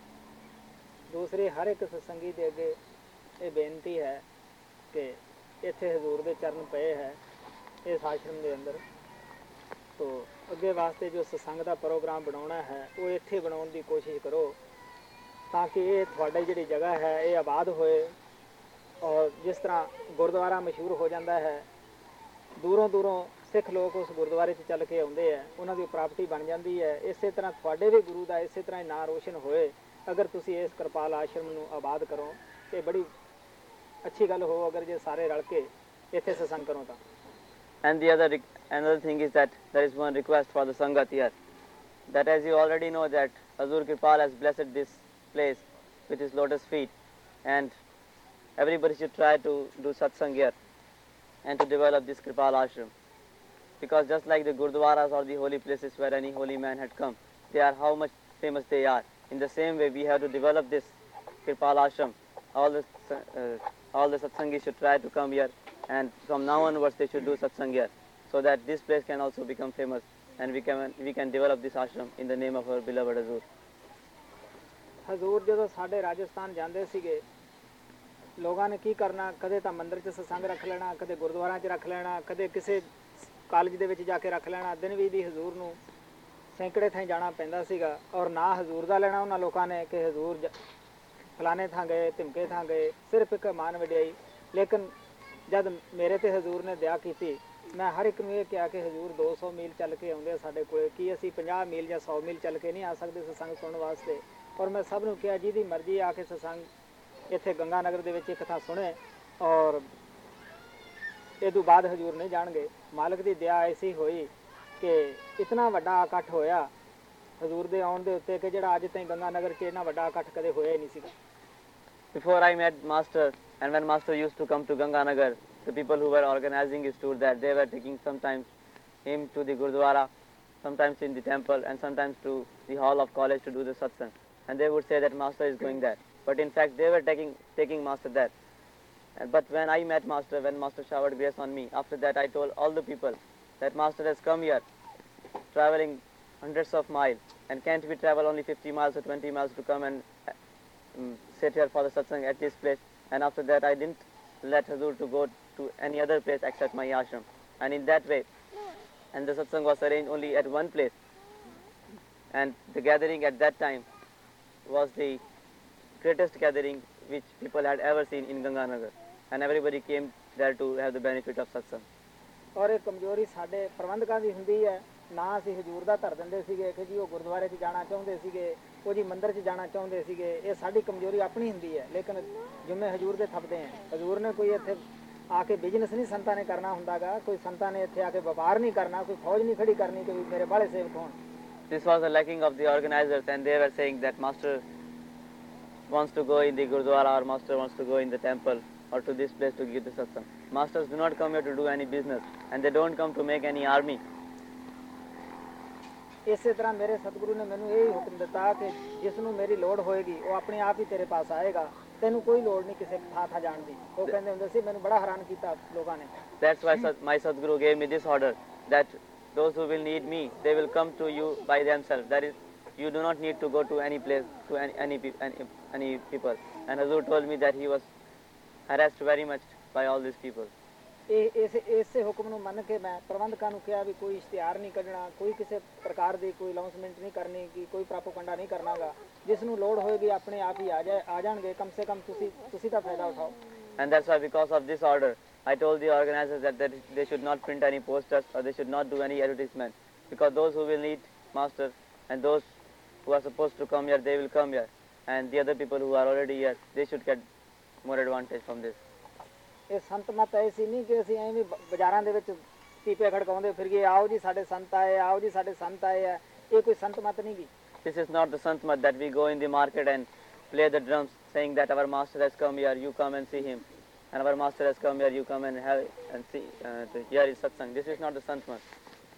ਦੂਸਰੀ ਹਰ ਇੱਕ ਸਤਸੰਗੀ ਦੇ ਅੱਗੇ ਇਹ ਬੇਨਤੀ ਹੈ ਕਿ ਇੱਥੇ ਹਜ਼ੂਰ ਦੇ ਚਰਨ ਪਏ ਹੈ ਇਸ ਆਸ਼ਰਮ ਦੇ ਅੰਦਰ, ਤੋ ਅੱਗੇ ਵਾਸਤੇ ਜੋ ਸਤਸੰਗ ਦਾ ਪ੍ਰੋਗਰਾਮ ਬਣਾਉਣਾ ਹੈ ਉਹ ਇੱਥੇ ਬਣਾਉਣ ਦੀ ਕੋਸ਼ਿਸ਼ ਕਰੋ ਤਾਂ ਕਿ ਇਹ ਤੁਹਾਡੀ ਜਿਹੜੀ ਜਗ੍ਹਾ ਹੈ ਇਹ ਆਬਾਦ ਹੋਏ. ਔਰ ਜਿਸ ਤਰ੍ਹਾਂ ਗੁਰਦੁਆਰਾ ਮਸ਼ਹੂਰ ਹੋ ਜਾਂਦਾ ਹੈ, ਦੂਰੋਂ ਦੂਰੋਂ ਸਿੱਖ ਲੋਕ ਉਸ ਗੁਰਦੁਆਰੇ 'ਚ ਚੱਲ ਕੇ ਆਉਂਦੇ ਹੈ, ਉਹਨਾਂ ਦੀ ਪ੍ਰਾਪਰਟੀ ਬਣ ਜਾਂਦੀ ਹੈ. ਇਸੇ ਤਰ੍ਹਾਂ ਤੁਹਾਡੇ ਵੀ ਗੁਰੂ ਦਾ ਇਸੇ ਤਰ੍ਹਾਂ ਹੀ ਨਾਂ ਰੋਸ਼ਨ ਹੋਏ ਅਗਰ ਤੁਸੀਂ ਇਸ ਕਿਰਪਾਲ ਆਸ਼ਰਮ ਨੂੰ ਆਬਾਦ ਕਰੋ ਤੇ ਬੜੀ ਅੱਛੀ ਗੱਲ ਹੋ ਅਗਰ ਜੇ ਸਾਰੇ ਰਲ ਕੇ ਇੱਥੇ ਸਤਸੰਗ ਕਰੋ ਤਾਂ. And the other another thing is that there is one request for the Sangat here, that as you already know that Hazur Kripal has blessed this place with his lotus feet, and everybody should try to do satsang here and to develop this Kripal ashram, because just like the gurdwaras or the holy places where any holy man had come, they are how much famous they are. In the same way we have to develop this Kripal ashram. All the uh, all the satsangis should try to come here, and from now onwards they should do satsang here, so that this place can also become famous and we can we can develop this ashram in the name of our beloved Hazur. ਹਜ਼ੂਰ ਜਦੋਂ ਸਾਡੇ ਰਾਜਸਥਾਨ ਜਾਂਦੇ ਸੀਗੇ, ਲੋਕਾਂ ਨੇ ਕੀ ਕਰਨਾ, ਕਦੇ ਤਾਂ ਮੰਦਿਰ 'ਚ ਸਤਸੰਗ ਰੱਖ ਲੈਣਾ, ਕਦੇ ਗੁਰਦੁਆਰਾ 'ਚ ਰੱਖ ਲੈਣਾ, ਕਦੇ ਕਿਸੇ ਕਾਲਜ ਦੇ ਵਿੱਚ ਜਾ ਕੇ ਰੱਖ ਲੈਣਾ. ਦਿਨ ਵੀ ਦੀ ਹਜ਼ੂਰ ਨੂੰ ਸੈਂਕੜੇ ਥਾਂ ਜਾਣਾ ਪੈਂਦਾ ਸੀਗਾ ਔਰ ਨਾ ਹਜ਼ੂਰ ਦਾ ਲੈਣਾ ਉਹਨਾਂ ਲੋਕਾਂ ਨੇ ਕਿ ਹਜ਼ੂਰ ਜ- ਫਲਾਣੇ ਥਾਂ ਗਏ, ਧਮਕੇ ਥਾਂ ਗਏ, ਸਿਰਫ ਇੱਕ ਮਾਨ ਵਡਿਆਈ. ਲੇਕਿਨ ਜਦ ਮੇਰੇ ਤੇ ਹਜ਼ੂਰ ਨੇ ਦਇਆ ਕੀਤੀ, ਮੈਂ ਹਰ ਇੱਕ ਨੂੰ ਇਹ ਕਿਹਾ ਕਿ ਹਜ਼ੂਰ ਦੋ ਸੌ ਮੀਲ ਚੱਲ ਕੇ ਆਉਂਦੇ ਆ ਸਾਡੇ ਕੋਲੇ, ਕੀ ਅਸੀਂ ਪੰਜਾਹ ਮੀਲ ਜਾਂ ਸੌ ਮੀਲ ਚੱਲ ਕੇ ਨਹੀਂ ਆ ਸਕਦੇ ਸਤਸੰਗ ਸੁਣਨ ਵਾਸਤੇ. ਔਰ ਮੈਂ ਸਭ ਨੂੰ ਕਿਹਾ ਜਿਹਦੀ ਮਰਜ਼ੀ ਆ ਕੇ ਸਤਸੰਗ ਇੱਥੇ ਗੰਗਾ ਨਗਰ ਦੇ ਵਿੱਚ ਇੱਕ ਥਾਂ ਸੁਣੇ ਔਰ ਇਹ ਤੋਂ ਬਾਅਦ ਹਜ਼ੂਰ ਨਹੀਂ ਜਾਣਗੇ. ਮਾਲਕ ਦੀ ਦਇਆ ਐਸੀ ਹੋਈ ਕਿ ਇਤਨਾ ਵੱਡਾ ਇਕੱਠ ਹੋਇਆ ਹਜ਼ੂਰ ਦੇ ਆਉਣ ਦੇ ਉੱਤੇ ਕਿ ਜਿਹੜਾ ਅੱਜ ਤਾਈਂ ਗੰਗਾ ਨਗਰ 'ਚ ਇੰਨਾ ਵੱਡਾ ਇਕੱਠ ਕਦੇ ਹੋਇਆ ਹੀ ਨਹੀਂ ਸੀਗਾ. Before I met Master, and when Master used to come to Ganganagar, the people who were organizing his tour there, they were taking sometimes him to the Gurdwara, sometimes in the temple, and sometimes to the hall of college to do the satsang. And they would say that Master is going there. But in fact, they were taking taking Master there. And, but when I met Master, when Master showered grace on me, after that I told all the people that Master has come here traveling hundreds of miles, and can't we travel only fifty miles or twenty miles to come and um, sit here for the satsang at this place? And after that, I didn't let Hazur to go to any other place except my ashram. And in that way, and the satsang was arranged only at one place. And the gathering at that time was the greatest gathering which people had ever seen in Ganganagar. And everybody came there to have the benefit of satsang. ਔਰ ਇਹ ਕਮਜ਼ੋਰੀ ਸਾਡੇ ਪ੍ਰਬੰਧਕਾਂ ਦੀ ਹੁੰਦੀ ਹੈ, ਨਾ ਅਸੀਂ ਹਜ਼ੂਰ ਦਾ ਧਰ ਦਿੰਦੇ ਸੀਗੇ ਕਿ ਜੀ ਉਹ ਗੁਰਦੁਆਰੇ 'ਚ ਜਾਣਾ ਚਾਹੁੰਦੇ ਸੀਗੇ, ਉਹ ਜੀ ਮੰਦਿਰ 'ਚ ਜਾਣਾ ਚਾਹੁੰਦੇ ਸੀਗੇ। ਇਹ ਸਾਡੀ ਕਮਜ਼ੋਰੀ ਆਪਣੀ ਹੁੰਦੀ ਹੈ, ਲੇਕਿਨ ਜਿੰਮੇ ਹਜ਼ੂਰ ਦੇ ਥੱਪਦੇ ਹਾਂ। ਹਜ਼ੂਰ ਨੇ ਕੋਈ ਇੱਥੇ ਆ ਕੇ ਬਿਜ਼ਨਸ ਨਹੀਂ ਸੰਤਾਂ ਨੇ ਕਰਨਾ ਹੁੰਦਾਗਾ, ਕੋਈ ਸੰਤਾਂ ਨੇ ਇੱਥੇ ਆ ਕੇ ਵਪਾਰ ਨਹੀਂ ਕਰਨਾ, ਕੋਈ ਫੌਜ ਨਹੀਂ ਖੜੀ ਕਰਨੀ ਕਿ ਵੀ ਮੇਰੇ ਬਾਲੇ ਸੇਵਕ ਹੋਣ। This was the lacking of the organizers, and they were saying that master wants to go in the Gurdwara, or master wants to go in the temple or to this place to give the satsang. Masters do not come here to do any business, and they don't come to make any army. ਇਸੇ ਤਰ੍ਹਾਂ ਮੇਰੇ ਸਤਿਗੁਰੂ ਨੇ ਮੈਨੂੰ ਇਹ ਹੁਕਮ ਦਿੱਤਾ ਕਿ ਜਿਸ ਨੂੰ ਮੇਰੀ ਲੋੜ ਹੋਏਗੀ ਉਹ ਆਪਣੇ ਆਪ ਹੀ ਤੇਰੇ ਪਾਸ ਆਏਗਾ, ਤੈਨੂੰ ਕੋਈ ਲੋੜ ਨਹੀਂ ਕਿਸੇ ਥਾਂ ਥਾਂ ਜਾਣ ਦੀ। ਉਹ ਕਹਿੰਦੇ ਹੁੰਦੇ ਸੀ, ਮੈਨੂੰ ਬੜਾ ਹੈਰਾਨ ਕੀਤਾ ਲੋਕਾਂ ਨੇ। That's why my Sadguru gave me this order, that those who will need me, they will come to you by themselves. That is, you do not need to go to any place, to any any, any, any people. And Hazur told me that he was harassed very much by all these people. ਇਹ ਇਸ ਇਸੇ ਹੁਕਮ ਨੂੰ ਮੰਨ ਕੇ ਮੈਂ ਪ੍ਰਬੰਧਕਾਂ ਨੂੰ ਕਿਹਾ ਵੀ ਕੋਈ ਇਸ਼ਤਿਹਾਰ ਨਹੀਂ ਕੱਢਣਾ, ਕੋਈ ਕਿਸੇ ਪ੍ਰਕਾਰ ਦੀ ਕੋਈ ਅਨਾਉਂਸਮੈਂਟ ਨਹੀਂ ਕਰਨੀ, ਕਿ ਕੋਈ ਪ੍ਰਾਪੋਗੰਡਾ ਨਹੀਂ ਕਰਨਾਗਾ। ਜਿਸ ਨੂੰ ਲੋੜ ਹੋਏਗੀ ਆਪਣੇ ਆਪ ਹੀ ਆ ਜਾਏ ਆ ਜਾਣਗੇ, ਕਮ ਸੇ ਕਮ ਤੁਸੀਂ ਤੁਸੀਂ ਤਾਂ ਫਾਇਦਾ ਉਠਾਓ। And that's why, because of this order, I told the organizers that, that they should not print any posters or they should not do any advertisement, because those who will need master and those who are supposed to come here, they will come here, and the other people who are already here, they should get more advantage from this. ਇਹ ਸੰਤ ਮਤ ਐਸੀ ਨਹੀਂ ਕਿ ਅਸੀਂ ਐਵੇਂ ਬਾਜ਼ਾਰਾਂ ਦੇ ਵਿੱਚ ਪੀਪੇ ਖੜਕਾਉਂਦੇ ਫਿਰ ਗਏ, ਆਓ ਜੀ ਸਾਡੇ ਸੰਤ ਆਏ, ਆਓ ਜੀ ਸਾਡੇ ਸੰਤ ਆਏ ਆ। ਇਹ ਕੋਈ ਸੰਤ ਮਤ ਨਹੀਂ ਗੀ। This is not the sant mat that we go in the market and play the drums saying that our master has come here, you come and see him, and our master has come here, you come and have and see uh, to hear his satsang. This is not the sant mat.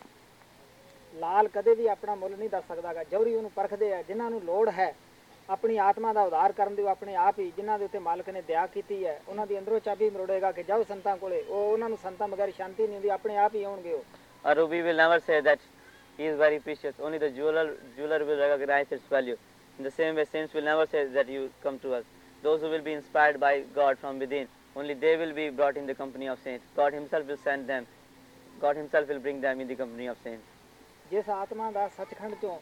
ਲਾਲ ਕਦੇ ਵੀ ਆਪਣਾ ਮੁੱਲ ਨਹੀਂ ਦੱਸ ਸਕਦਾਗਾ, ਜਬਰੀ ਉਹਨੂੰ ਪਰਖਦੇ ਆ। ਜਿਨ੍ਹਾਂ ਨੂੰ ਲੋੜ ਹੈ ਆਪਣੀ ਆਤਮਾ ਦਾ ਉਧਾਰ ਕਰਨ ਦੀ, ਉਹ ਆਪਣੇ ਆਪ ਹੀ ਜਿਨ੍ਹਾਂ ਦੇ ਉੱਤੇ ਮਾਲਕ ਨੇ ਦਇਆ ਕੀਤੀ ਹੈ ਉਹਨਾਂ ਦੀ ਅੰਦਰੋਂ ਚਾਬੀ ਮਰੋੜੇਗਾ ਕਿ ਜਾਓ ਸੰਤਾਂ ਕੋਲੇ। ਉਹ ਉਹਨਾਂ ਨੂੰ ਸੰਤਾਂ ਬਗੈਰ ਸ਼ਾਂਤੀ ਨਹੀਂ ਹੁੰਦੀ, ਆਪਣੇ ਆਪ ਹੀ ਆਉਣਗੇ ਉਹ। A ruby will never say that he is very precious. Only the jeweler jeweler will recognize its value. In the same way, saints will never say that you come to us. Those who will be inspired by God from within, only they will be brought in the company of saints. God himself will send them. God himself will bring them in the company of saints. ਜਿਸ ਆਤਮਾ ਦਾ ਸੱਚਖੰਡ ਚੋਂ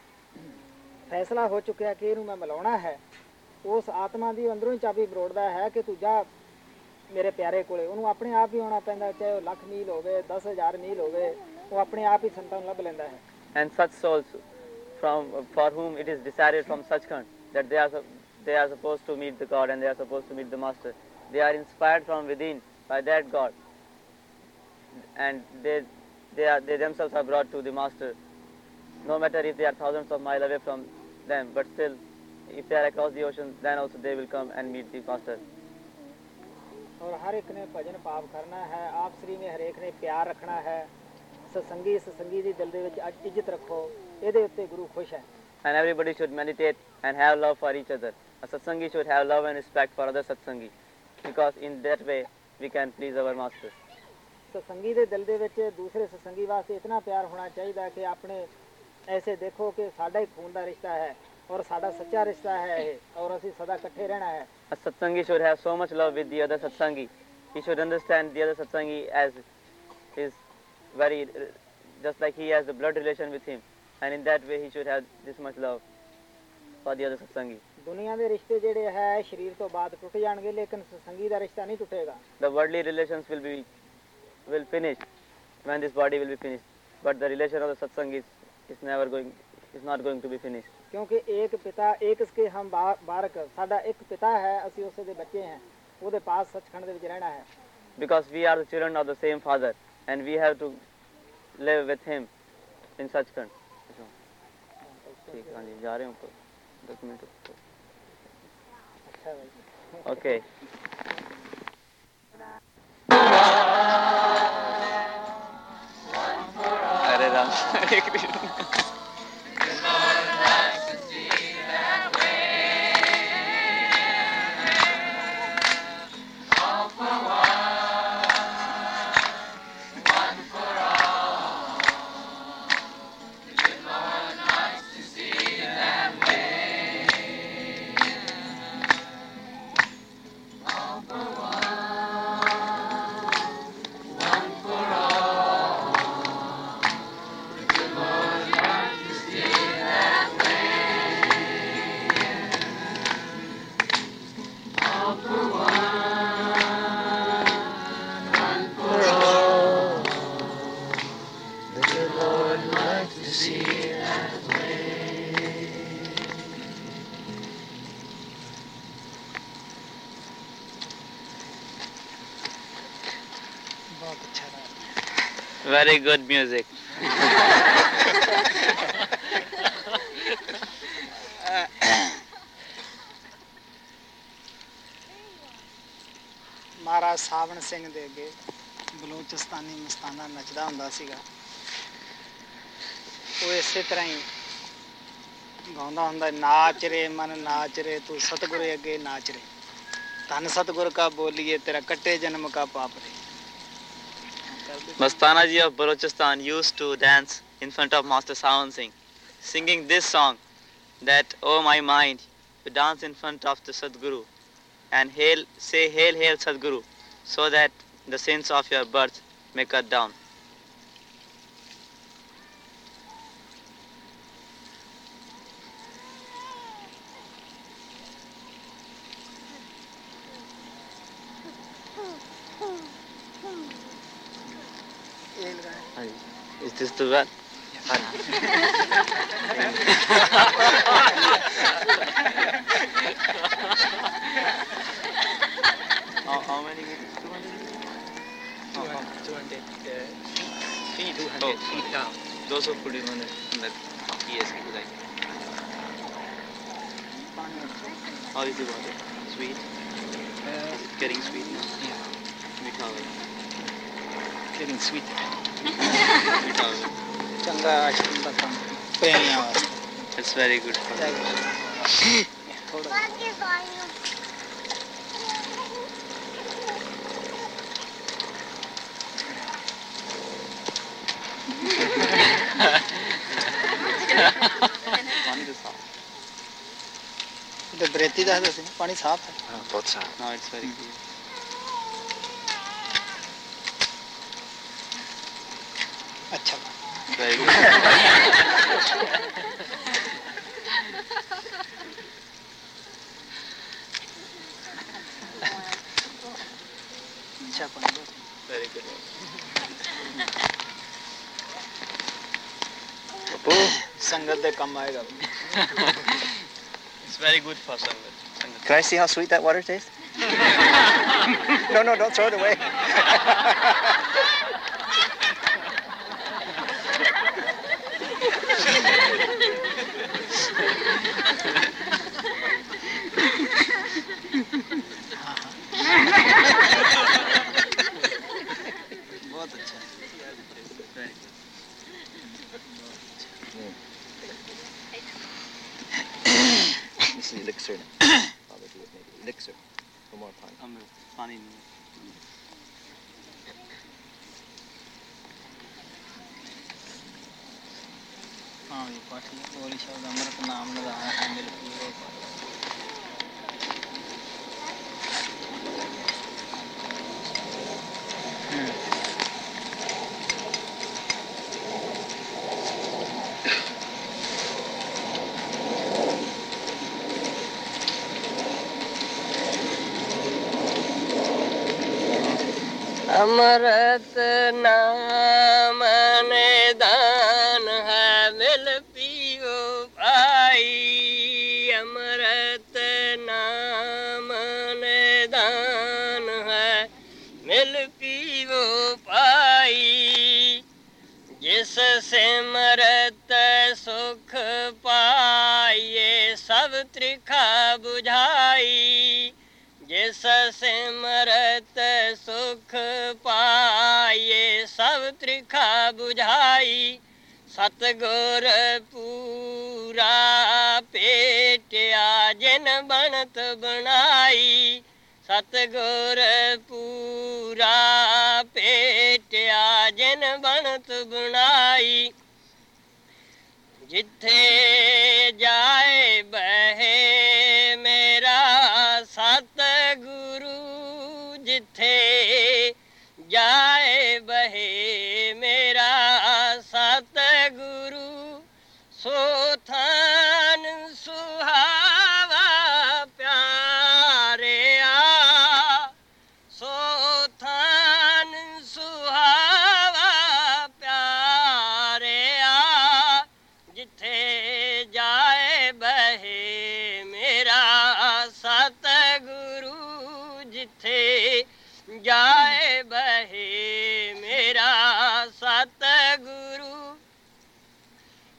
ਫੈਸਲਾ ਹੋ ਚੁੱਕਿਆ ਕਿ ਇਹਨੂੰ ਮੈਂ ਮਿਲਾਉਣਾ ਹੈ, ਉਸ ਆਤਮਾ ਦੀ ਅੰਦਰੋਂ ਹੀ ਚਾਬੀ ਮਰੋੜਦਾ ਹੈ ਕਿ ਤੂੰ ਜਾ ਮੇਰੇ ਪਿਆਰੇ ਕੋਲੇ। ਉਹਨੂੰ ਆਪਣੇ ਆਪ ਹੀ ਆਉਣਾ ਪੈਂਦਾ, ਚਾਹੇ ਉਹ ਲੱਖ ਮੀਲ ਹੋਵੇ, ਦਸ ਹਜ਼ਾਰ ਮੀਲ ਹੋਵੇ, ਉਹ ਆਪਣੇ ਆਪ ਹੀ ਸੰਤਾਂ ਨੂੰ ਲੱਭ ਲੈਂਦਾ ਹੈ। And such souls from for whom it is decided from Sachkhand that they are they are supposed to meet the God and they are supposed to meet the master, they are inspired from within by that God, and they they are they themselves are brought to the master, no matter if they are thousands of miles away from them, but still if they are across the ocean, then also they will come and meet the master. और हर एक ने भजन भाव करना है, आप श्री में हरेक ने प्यार रखना है। सत्संगी सत्संगी ਦੀ ਦਿਲ ਦੇ ਵਿੱਚ ਇੱਜ਼ਤ ਰੱਖੋ, ਇਹਦੇ ਉੱਤੇ ਗੁਰੂ ਖੁਸ਼ ਹੈ। And everybody should meditate and have love for each other. A satsangi should have love and respect for other satsangi, because in that way we can please our master. ਸਤਸੰਗੀ ਦੇ ਦਿਲ ਦੇ ਵਿੱਚ ਦੂਸਰੇ ਸਤਸੰਗੀ ਵਾਸਤੇ ਇਤਨਾ ਪਿਆਰ ਹੋਣਾ ਚਾਹੀਦਾ ਕਿ ਆਪਣੇ ਐਸੇ ਦੇਖੋ ਕਿ ਸਾਡਾ ਹੀ ਖੂਨ ਦਾ ਰਿਸ਼ਤਾ ਹੈ ਔਰ ਸਾਡਾ ਸੱਚਾ ਰਿਸ਼ਤਾ ਹੈ ਇਹ, ਔਰ ਅਸੀਂ ਸਦਾ ਇਕੱਠੇ ਰਹਿਣਾ ਹੈ। A satsangi should have so much love with the other satsangi. He should understand the other satsangi as his very, just like he has a blood relation with him, and in that way he should have this much love for the other satsangi. ਦੁਨੀਆ ਦੇ ਰਿਸ਼ਤੇ ਜਿਹੜੇ ਹੈ ਸਰੀਰ ਤੋਂ ਬਾਅਦ ਟੁੱਟ ਜਾਣਗੇ, ਲੇਕਿਨ ਸਤਸੰਗੀ ਦਾ ਰਿਸ਼ਤਾ ਨਹੀਂ ਟੁੱਟੇਗਾ। The worldly relations will be will finish when this body will be finished, but the relation of the satsang is is never going is not going to be finished. ਕਿਉਂਕਿ ਏਕ ਪਿਤਾ ਏਕ ਇਸਕੇ ਹਮ ਬਾਰਕ, ਸਾਡਾ ਇੱਕ ਪਿਤਾ ਹੈ, ਅਸੀਂ ਉਸੇ ਦੇ ਬੱਚੇ हैं, ਉਹਦੇ ਪਾਸ ਸੱਚਖੰਡ ਦੇ ਵਿੱਚ ਰਹਿਣਾ ਹੈ। Because we are the children of the same father and we have to live with him in Sachkhand. ठीक, हाँ जी, जा रहे हैं ऊपर दस मिनट। अच्छा भाई। Okay. हरे राम हरे कृष्ण। बहुत अच्छा था। Very good music. ਮਹਾਰਾਜ ਸਾਵਣ ਸਿੰਘ ਦੇ ਅੱਗੇ ਬਲੋਚਿਸਤਾਨੀ ਮਸਤਾਨਾ ਨੱਚਦਾ ਹੁੰਦਾ ਸੀਗਾ। ਉਹ ਇਸੇ ਤਰ੍ਹਾਂ ਹੀ ਗਾਉਂਦਾ ਹੁੰਦਾ, ਨਾਚ ਰੇ ਮਨ ਨਾਚ ਰੇ ਤੂੰ ਸਤਿਗੁਰੂ ਅੱਗੇ ਨਾਚ ਰੇ, ਧੰਨ ਸਤਿਗੁਰ ਕਾ ਬੋਲੀਏ ਤੇਰਾ ਕੱਟੇ ਜਨਮ ਕਾ ਪਾਪ ਰੇ। Mastana ji of Balochistan used to dance in front of Master Sawan Singh, singing this song that, "Oh my mind, you dance in front of the Sadguru and hail, say hail, hail Sadguru, so that the sins of your birth may cut down." Is this the one? how, how many meters? two hundred meters? two hundred feet. two hundred Oh, feet down. Those who put it on the, on the yes, like. How is the water? Sweet? Uh, Is it getting sweet now? yeah, Mikhail. getting sweeter. Mikhail. ਚੰਗਾ ਆਸ਼ਰਮ ਦਾ ਕੰਮ ਪ੍ਰੇਮੀਆਂ ਵਾਸਤੇ। It's very good for you. ਥੋੜਾ पानी तो साफ. ਤੇ ਬਰੇਤੀ ਦੱਸਦੇ ਸੀ ਪਾਣੀ ਸਾਫ਼ ਹੈ। हाँ, बहुत साफ. No, it's very clear. ਅੱਛਾ Very good. ਅੱਛਾ ਪਾਣੀ Very good. ਸੰਗਤ ਦੇ ਕੰਮ ਆਏਗਾ। It's very good for Sangat. Sangat. Can I see how sweet that water tastes? No, no, don't throw it away. बहुत अच्छा. Very good. This is elixir. Probably do it maybe. Elixir. One more time. हम पानी नहीं. ਹਾਂ ਜੀ ਪਾਠੀ ਬੋਲੀ ਸ਼ਬਦ ਅੰਮ੍ਰਿਤ ਨਾਮ ਨਿਧਾਨ ਹੈ ਮਿਲ ਪੀਓ। अमृत नाम निदान है मिल पियो भाई, अमृत नाम निदान है मिल पियो भाई, जिस सिमरत सुख पाइए सब त्रिखा बुझाई, जिस सिमरत सुख पाइए सब त्रिखा बुझाई, सतगुर पूरा पेटिया जिन बनत बनाई, सतगुर पूरा पेटिया जिन बनत बनाई, जिथे जाए बहे मेरा सतगुरु, जिथे जाए बहे मेरा सतगुरु, सो थान सुहावा प्यारिया, सो थान सुहावा प्यारिया,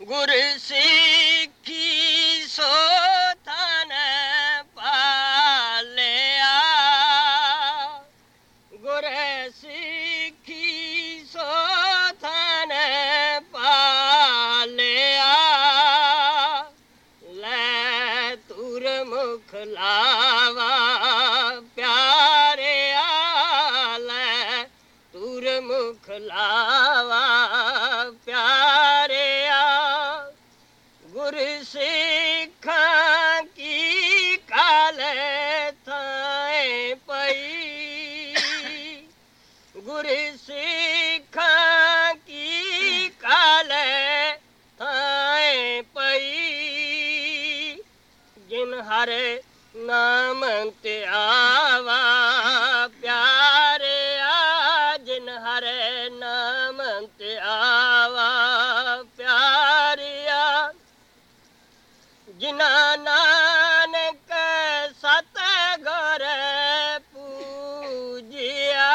गुर सिखी सो थन पालिया गुर सिखी सो थन पालिया ले तुर मुख लावा प्यारिया ले तुर मुख लावा प्यारिया गुर सिखा की काले थाए पई गुर सिखा की काले थाए पई जिन हरे नाम ते आवा प्यारिया जिन हरे नाम ते आवा प्यारिया जिना नानक सत गुर पूजिया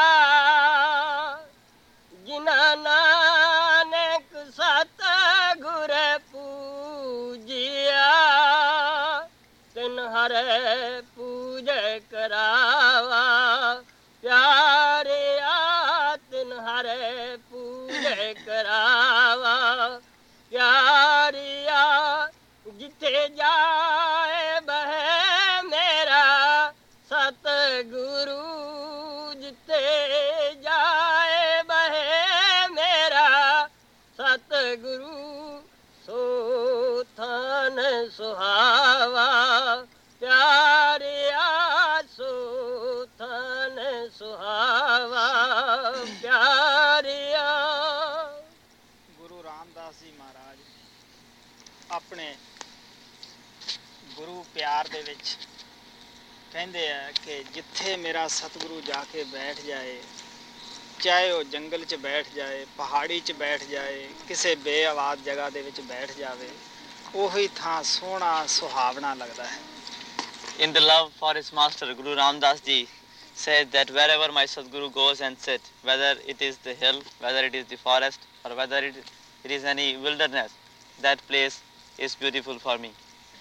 जिना नानक सत गुर पूजिया तिन हरे पूज करावा प्यारिया तिन हरे पूज करावा प्यारिया जिथे जाए बह मेरा सतगुरु जिथे जाए बह मेरा सतगुरु सो थान सुहावा प्यारिया सो थान सुहावा प्यारिया ਗੁਰੂ ਰਾਮਦਾਸ ਜੀ ਮਹਾਰਾਜ ਆਪਣੇ ਗੁਰੂ ਪਿਆਰ ਦੇ ਵਿੱਚ ਕਹਿੰਦੇ ਆ ਕਿ ਜਿੱਥੇ ਮੇਰਾ ਸਤਿਗੁਰੂ ਜਾ ਕੇ ਬੈਠ ਜਾਏ ਚਾਹੇ ਉਹ ਜੰਗਲ 'ਚ ਬੈਠ ਜਾਏ ਪਹਾੜੀ 'ਚ ਬੈਠ ਜਾਏ ਕਿਸੇ ਬੇਆਵਾਜ਼ ਜਗ੍ਹਾ ਦੇ ਵਿੱਚ ਬੈਠ ਜਾਵੇ ਉਹੀ ਥਾਂ ਸੋਹਣਾ ਸੁਹਾਵਣਾ ਲੱਗਦਾ ਹੈ In the love for his master, Guru Ramdas ji said that wherever my Sadguru goes and sits, whether it is the hill, whether it is the forest, or whether it, it is any wilderness, that place is beautiful for me.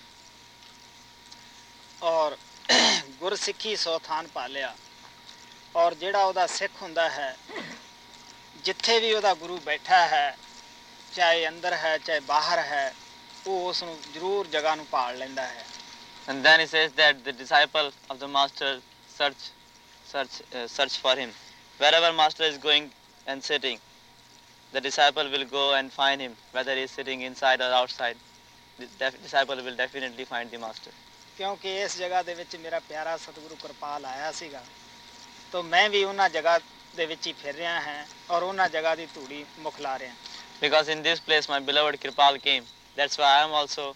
ਔਰ ਗੁਰਸਿੱਖੀ ਸੋ ਥਾਨ ਪਾਲਿਆ ਔਰ ਜਿਹੜਾ ਉਹਦਾ ਸਿੱਖ ਹੁੰਦਾ ਹੈ ਜਿੱਥੇ ਵੀ ਉਹਦਾ ਗੁਰੂ ਬੈਠਾ ਹੈ ਚਾਹੇ ਅੰਦਰ ਹੈ ਚਾਹੇ ਬਾਹਰ ਹੈ ਉਹ ਉਸ ਨੂੰ ਜ਼ਰੂਰ ਜਗ੍ਹਾ ਨੂੰ ਭਾਲ ਲੈਂਦਾ ਹੈ And then he says that the disciple of the master search, search, uh, search for him. Wherever master is going and sitting, the disciple will go and find him, whether he is sitting inside or outside. The def- disciple will definitely find the master. ਕਿਉਂਕਿ ਇਸ ਜਗ੍ਹਾ ਦੇ ਵਿੱਚ ਮੇਰਾ ਪਿਆਰਾ ਸਤਿਗੁਰੂ ਕਿਰਪਾਲ ਆਇਆ ਸੀਗਾ ਤਾਂ ਮੈਂ ਵੀ ਉਹਨਾਂ ਜਗ੍ਹਾ ਦੇ ਵਿੱਚ ਹੀ ਫਿਰ ਰਿਹਾ ਹਾਂ ਔਰ ਉਹਨਾਂ ਜਗ੍ਹਾ ਦੀ ਧੂੜੀ ਮੁਖਲਾ ਰਿਹਾ Because in this place my beloved Kirpal came. That's why I am also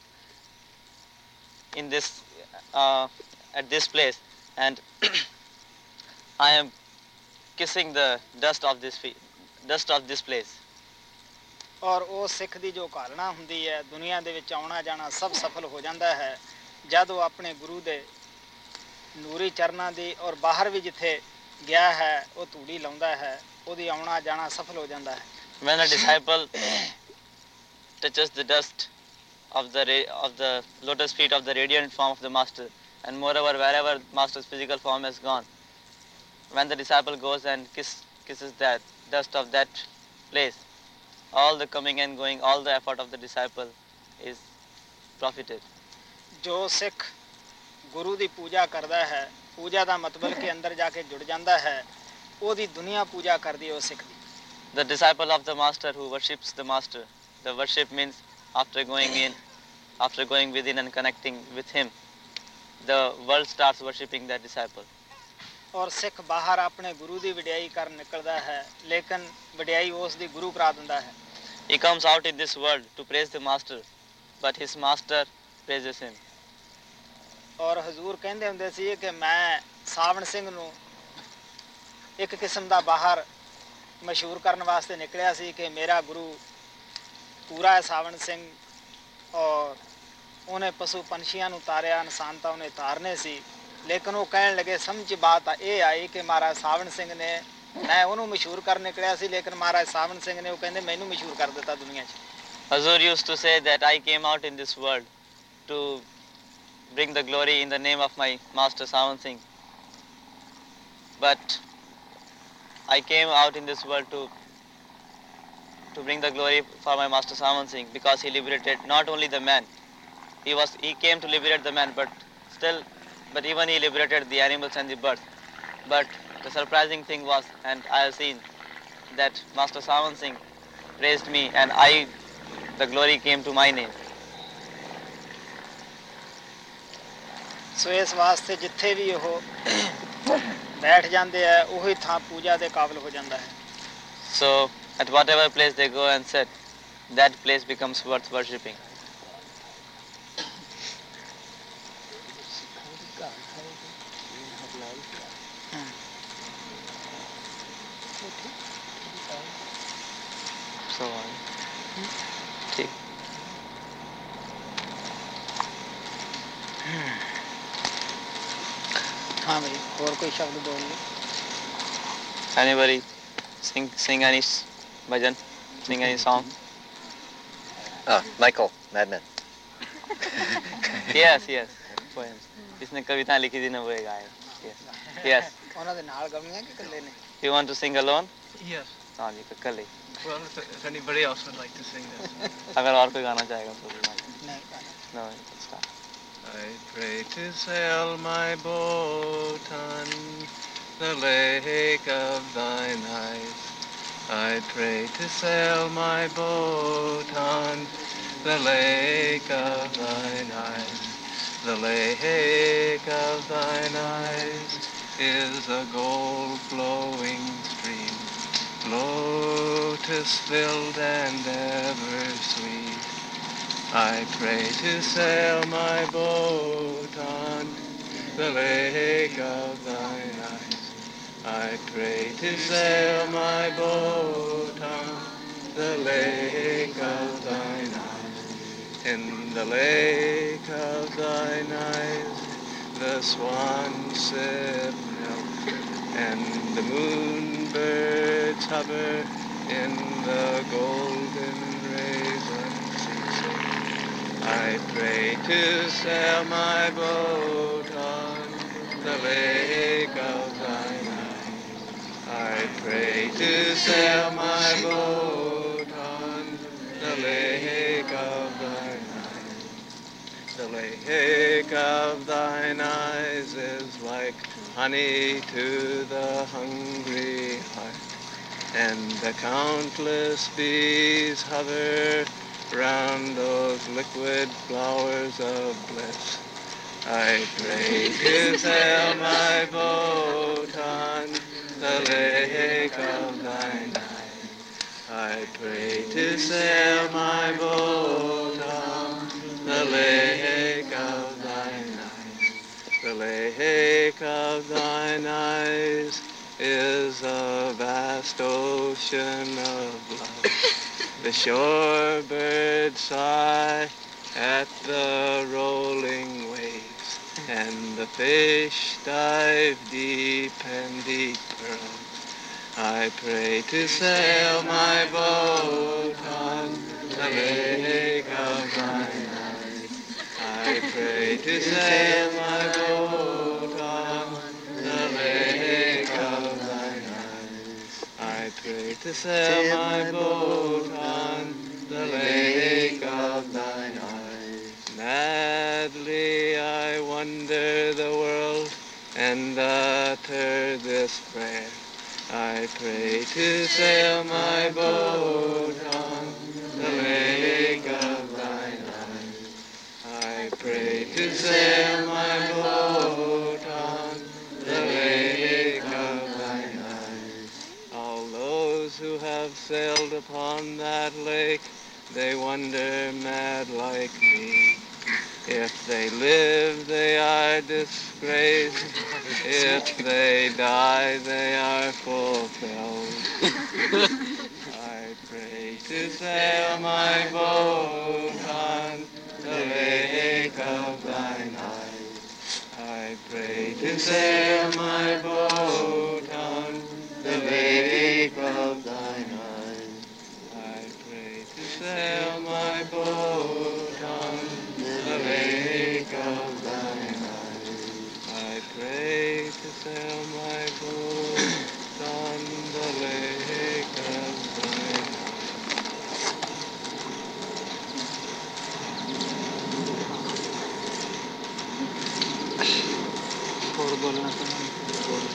in this uh, at this place, and I am kissing the dust of this fe- dust of this place. ਔਰ ਉਹ ਸਿੱਖ ਦੀ ਜੋ ਘਾਲਣਾ ਹੁੰਦੀ ਹੈ ਦੁਨੀਆ ਦੇ ਵਿੱਚ ਆਉਣਾ ਜਾਣਾ ਸਭ ਸਫਲ ਹੋ ਜਾਂਦਾ ਹੈ ਜਦ ਉਹ ਆਪਣੇ ਗੁਰੂ ਦੇ ਨੂਰੀ ਚਰਨਾਂ ਦੀ ਔਰ ਬਾਹਰ ਵੀ ਜਿੱਥੇ ਗਿਆ ਹੈ ਉਹ ਧੂੜੀ ਲਾਉਂਦਾ ਹੈ ਉਹਦੀ ਆਉਣਾ ਜਾਣਾ ਸਫਲ ਹੋ ਜਾਂਦਾ ਹੈ When a disciple touches the dust of the ra- of the lotus feet of the radiant form of the master, and moreover wherever master's physical form has gone, when the disciple goes and kiss, kisses that dust of that place, all the coming and going, all the effort of the disciple is profited. ਜੋ ਸਿੱਖ ਗੁਰੂ ਦੀ ਪੂਜਾ ਕਰਦਾ ਹੈ ਪੂਜਾ ਦਾ ਮਤਲਬ ਕਿ ਅੰਦਰ ਜਾ ਕੇ ਜੁੜ ਜਾਂਦਾ ਹੈ ਉਹਦੀ ਦੁਨੀਆ ਪੂਜਾ ਕਰਦੀ ਹੈ ਉਹ ਸਿੱਖ ਦੀ The disciple of the master who worships the master, the worship means after going in, after going within and connecting with him, the world starts worshipping that disciple. ਔਰ ਸਿੱਖ ਬਾਹਰ ਆਪਣੇ ਗੁਰੂ ਦੀ ਵਡਿਆਈ ਕਰਨ ਨਿਕਲਦਾ ਹੈ ਲੇਕਿਨ ਵਡਿਆਈ ਉਸ ਦੀ ਗੁਰੂ ਕਰਾ ਦਿੰਦਾ ਹੈ He comes out in this world to praise the master, but his master praises him. ਔਰ ਹਜ਼ੂਰ ਕਹਿੰਦੇ ਹੁੰਦੇ ਸੀ ਕਿ ਮੈਂ ਸਾਵਣ ਸਿੰਘ ਨੂੰ ਇੱਕ ਕਿਸਮ ਦਾ ਬਾਹਰ ਮਸ਼ਹੂਰ ਕਰਨ ਵਾਸਤੇ ਨਿਕਲਿਆ ਸੀ ਕਿ ਮੇਰਾ ਗੁਰੂ ਪੂਰਾ ਹੈ ਸਾਵਣ ਸਿੰਘ ਔਰ ਉਹਨੇ ਪਸ਼ੂ ਪੰਛੀਆਂ ਨੂੰ ਤਾਰਿਆ ਇਨਸਾਨ ਤਾਂ ਉਹਨੇ ਤਾਰਨੇ ਸੀ ਲੇਕਿਨ ਉਹ ਕਹਿਣ ਲੱਗੇ ਸਮਝ ਬਾਤ ਇਹ ਆਈ ਕਿ ਮਹਾਰਾਜ ਸਾਵਣ ਸਿੰਘ ਨੇ ਮੈਂ ਉਹਨੂੰ ਮਸ਼ਹੂਰ ਕਰਨ ਨਿਕਲਿਆ ਸੀ ਲੇਕਿਨ ਮਹਾਰਾਜ ਸਾਵਣ ਸਿੰਘ ਨੇ ਉਹ ਕਹਿੰਦੇ ਮੈਨੂੰ ਮਸ਼ਹੂਰ ਕਰ ਦਿੱਤਾ ਦੁਨੀਆ 'ਚ Hazur used to say that I came out in this world to bring the glory in the name of my master Sawan Singh. But I came out in this world to to bring the glory for my master Sawan Singh, because he liberated not only the man. He was he came to liberate the man, but still, but even he liberated the animals and the birds. But the surprising thing was, and I have seen that Master Sawan Singh praised me, and I, the glory came to my name. ਸੋ ਇਸ ਵਾਸਤੇ ਜਿੱਥੇ ਵੀ ਉਹ ਬੈਠ ਜਾਂਦੇ ਆ ਉਹੀ ਥਾਂ ਪੂਜਾ ਦੇ ਕਾਬਿਲ ਹੋ ਜਾਂਦਾ ਹੈ. So at whatever place they go and sit, that place becomes worth worshipping. So on. ठीक. ਹਾਂ ਬਈ ਹੋਰ ਕੋਈ ਸ਼ਬਦ ਬੋਲ ਲਓ. Anybody sing sing any s- bhajan, sing any song? Ah, Michael, Madman. Yes, yes. Poems. जिसने कविता लिखी थी ना वो गाए. Yes. Yes. ਉਹਨਾਂ ਦੇ ਨਾਲ ਗਾਉਣੀਆਂ ਕਿ ਇਕੱਲੇ ਨੇ? You want to sing alone? Yes. हाँ जी, कल ही. Well, if, if anybody else would like to sing this. अगर और कोई गाना चाहेगा तो भी गाना. ਨਹੀਂ ਗਾਣਾ. No, it's not. I pray to sail my boat on the lake of thine eyes. I pray to sail my boat on the lake of thine eyes. The lake of thine eyes is a gold flowing stream, lotus filled and ever sweet. I pray to sail my boat on the lake of thine eyes. I pray to sail my boat on the lake of thine eyes. In the lake of thine eyes the swans sip milk, and the moonbirds hover in the golden raisin season. I pray to sail my boat on the lake of thine eyes. I pray to sail my boat on the lake of thine eyes. The lake of thine eyes is like honey to the hungry heart, and the countless bees hover round those liquid flowers of bliss. I pray to sail my boat on the lake of thine eyes. I pray to sail my boat on the lake of thine eyes. The lake of thine eyes is a vast ocean of love. The shorebirds sigh at the rolling waves, and the fish dive deep and deeper. I pray to sail my boat on the lake of thine eyes. I pray to sail my boat on the lake of thine eyes. I pray to sail my boat on the lake of thine eyes. Madly I wander the world and utter this prayer. I pray to sail my boat on the lake of thine eyes. I pray to sail my boat on the lake of thine eyes. All those who have sailed upon that lake, they wander mad like me. If they live, they are disgraced. If they die, they are fulfilled. I pray to sail my boat on the lake of thine eyes. I pray to sail my boat on the lake of thine eyes. I pray to sail my बोलना तो नहीं बोलना।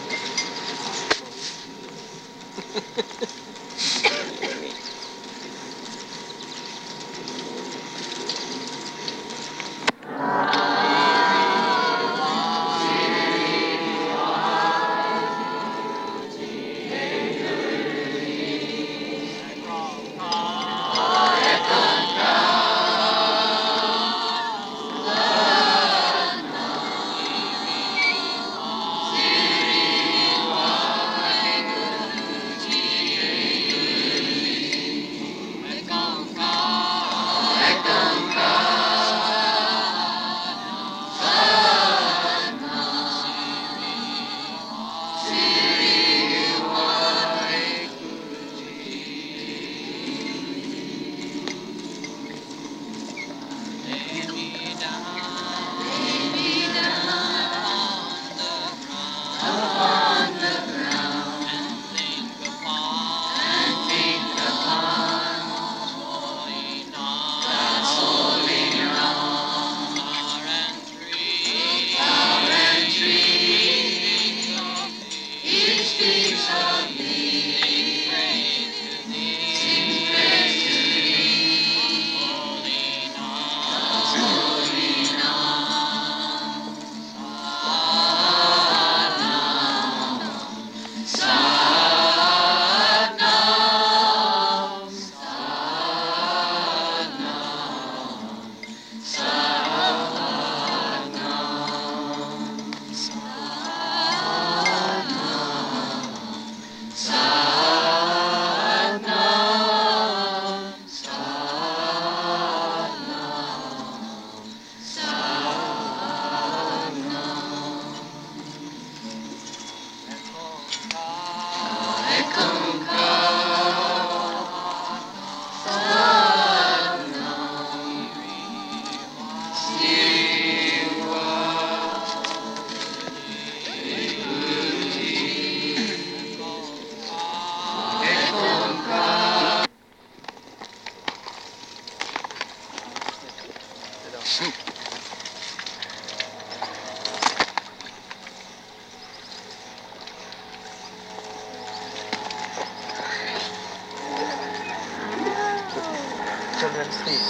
Children, please.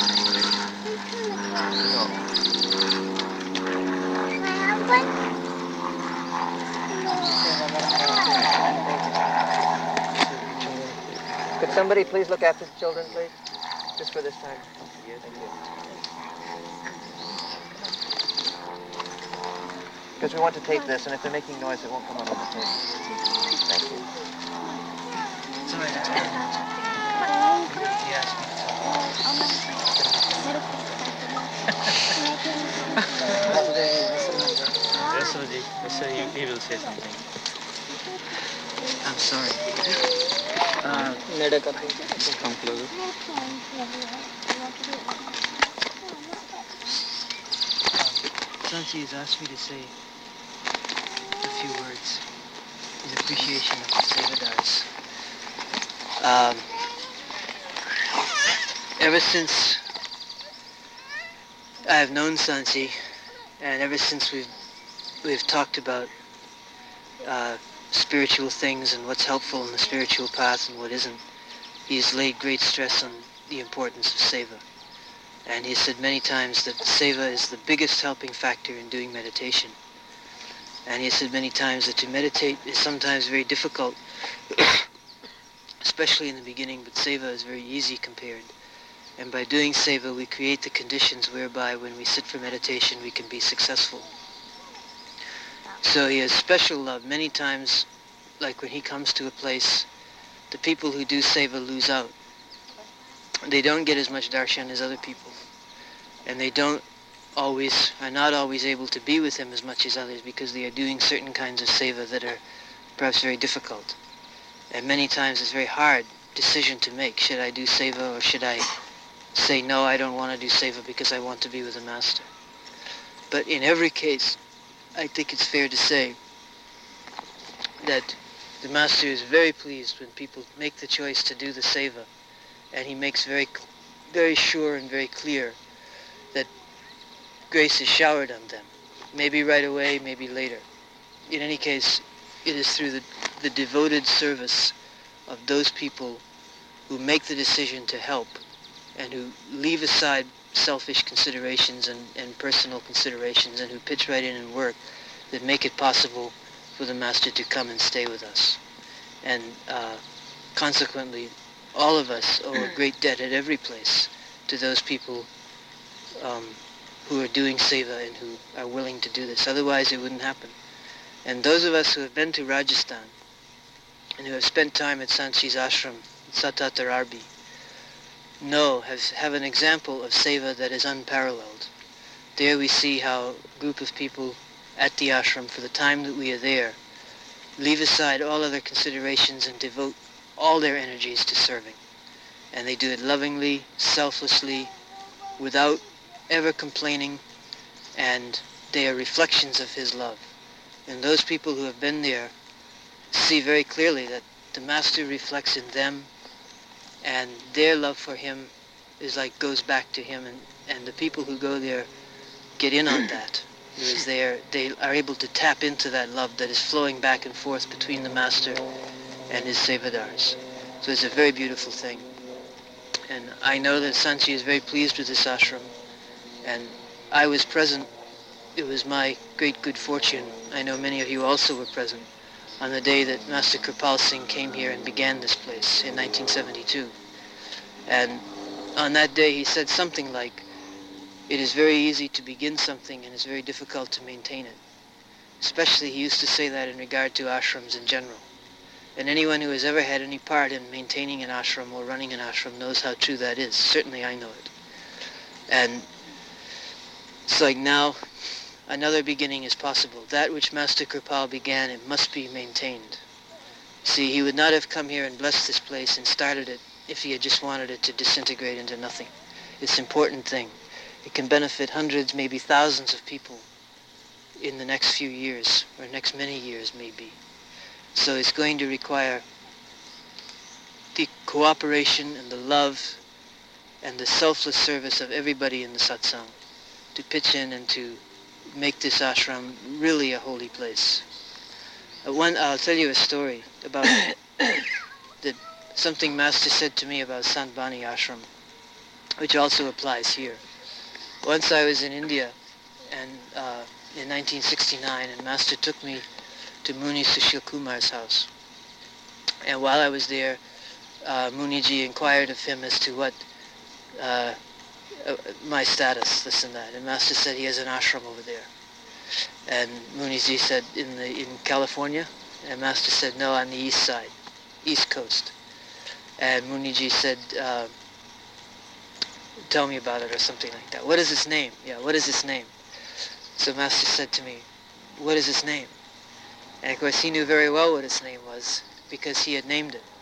No. Could somebody please look after the children, please? Just for this time. Yes, thank you. Because we want to tape this, and if they're making noise, it won't come out on the tape. Thank you. Sorry, he asked me to So he, he will say something. I'm sorry. हाँ नेड़े कर दो। Come closer. Sanchi has asked me to say a few words in appreciation of the Sevadars. Um, ever since I have known Sanchi, and ever since we've we've talked about uh, spiritual things and what's helpful in the spiritual path and what isn't, he's laid great stress on the importance of seva. And he said many times that seva is the biggest helping factor in doing meditation. And he said many times that to meditate is sometimes very difficult, especially in the beginning, but seva is very easy compared. And by doing seva, we create the conditions whereby when we sit for meditation, we can be successful. So he has special love. Many times, like when he comes to a place, the people who do seva lose out. They don't get as much darshan as other people. And they don't always, are not always able to be with him as much as others because they are doing certain kinds of seva that are perhaps very difficult. And many times it's a very hard decision to make. Should I do seva or should I say, no, I don't want to do seva because I want to be with the Master? But in every case, I think it's fair to say that the Master is very pleased when people make the choice to do the seva, and he makes very, very sure and very clear that grace is showered on them. Maybe right away, maybe later. in any case, it is through the, the devoted service of those people who make the decision to help and who leave aside selfish considerations and, and personal considerations and who pitch right in and work that make it possible for the Master to come and stay with us. And uh, consequently, all of us owe a great debt at every place to those people um, who are doing seva and who are willing to do this. Otherwise, it wouldn't happen. And those of us who have been to Rajasthan and who have spent time at Sanchi's ashram, Satatararbi, know, have, have an example of seva that is unparalleled. There we see how a group of people at the ashram, for the time that we are there, leave aside all other considerations and devote all their energies to serving. And they do it lovingly, selflessly, without ever complaining, and they are reflections of his love. And those people who have been there see very clearly that the Master reflects in them, and their love for him is like goes back to him, and, and the people who go there get in on that. Because they are, they are able to tap into that love that is flowing back and forth between the Master and his sevadars. So it's a very beautiful thing. And I know that Sanchi is very pleased with this ashram, and I was present. It was my great good fortune, I know many of you also were present, on the day that Master Kripal Singh came here and began this place in nineteen seventy-two. And on that day he said something like, it is very easy to begin something and it's very difficult to maintain it. Especially he used to say that in regard to ashrams in general. And anyone who has ever had any part in maintaining an ashram or running an ashram knows how true that is. Certainly I know it. And it's like now another beginning is possible. That which Master Kripal began, it must be maintained. See, he would not have come here and blessed this place and started it if he had just wanted it to disintegrate into nothing. It's an important thing. It can benefit hundreds, maybe thousands of people in the next few years, or next many years maybe. So it's going to require the cooperation and the love and the selfless service of everybody in the satsang to pitch in and to make this ashram really a holy place. Uh, one, I'll tell you a story about the, something Master said to me about Sant Bani Ashram, which also applies here. Once I was in India and uh, in nineteen sixty-nine, and Master took me to Muni Sushil Kumar's house. And while I was there, uh, Muniji inquired of him as to what uh, uh, my status, this and that. And Master said he has an ashram over there. And Muniji said, in the in California? And Master said, no, on the east side, east coast. And Muniji said, uh, tell me about it or something like that. What is its name? Yeah, what is its name? So Master said to me, what is its name? And of course he knew very well what its name was because he had named it.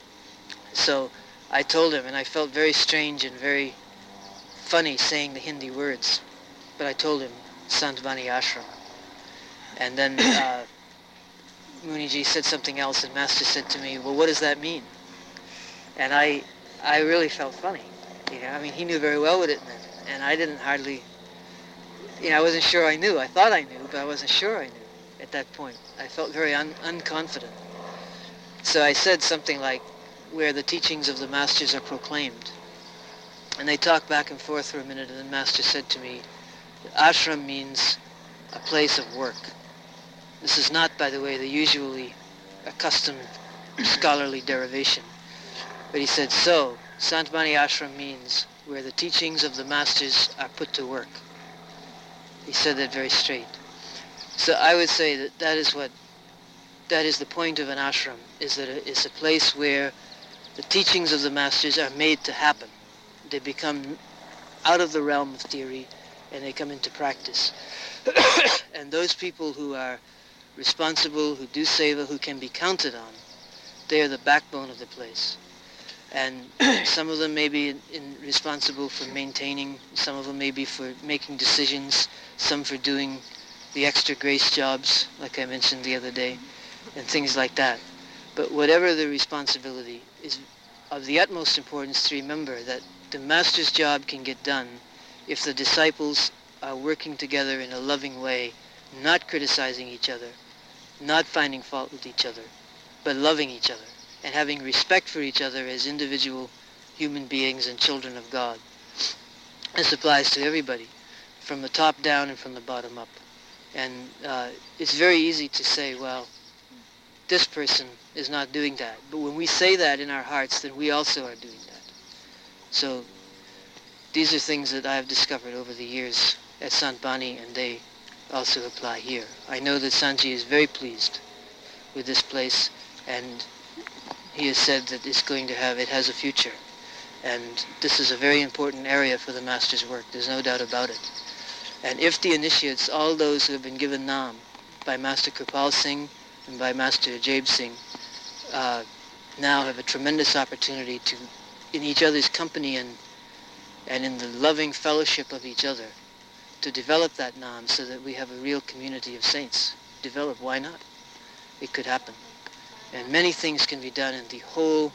So I told him, and I felt very strange and very funny saying the Hindi words, but I told him, Sant Bani Ashram. And then uh, Muniji said something else, and Master said to me, well, what does that mean? And I I really felt funny. You know, I mean, he knew very well what it meant, and I didn't hardly, you know, I wasn't sure I knew. I thought I knew, but I wasn't sure I knew at that point. I felt very un- unconfident. So I said something like, where the teachings of the Masters are proclaimed. And they talked back and forth for a minute, and then Master said to me, ashram means a place of work. This is not, by the way, the usually accustomed scholarly derivation. But he said, so, Sant Bani Ashram means where the teachings of the Masters are put to work. He said that very straight. So I would say that that is what, that is the point of an ashram, is that it's a place where the teachings of the Masters are made to happen. They become out of the realm of theory and they come into practice. And those people who are responsible, who do seva, who can be counted on, they are the backbone of the place. And some of them may be in, in responsible for maintaining, some of them may be for making decisions, some for doing the extra grace jobs, like I mentioned the other day, and things like that. But whatever the responsibility, is of the utmost importance to remember that the Master's job can get done if the disciples are working together in a loving way, not criticizing each other, not finding fault with each other, but loving each other and having respect for each other as individual human beings and children of God. This applies to everybody, from the top down and from the bottom up. And uh, it's very easy to say, well, this person is not doing that. But when we say that in our hearts, then we also are doing that. So these are things that I have discovered over the years at Sant Bani, and they also apply here. I know that Sanji is very pleased with this place, and he has said that it's going to have, it has a future. And this is a very important area for the Master's work. There's no doubt about it. And if the initiates, all those who have been given Naam by Master Kripal Singh and by Master Ajayb Singh, uh, now have a tremendous opportunity to, in each other's company and, and in the loving fellowship of each other, to develop that Naam so that we have a real community of saints. Develop, why not? It could happen. And many things can be done, and the whole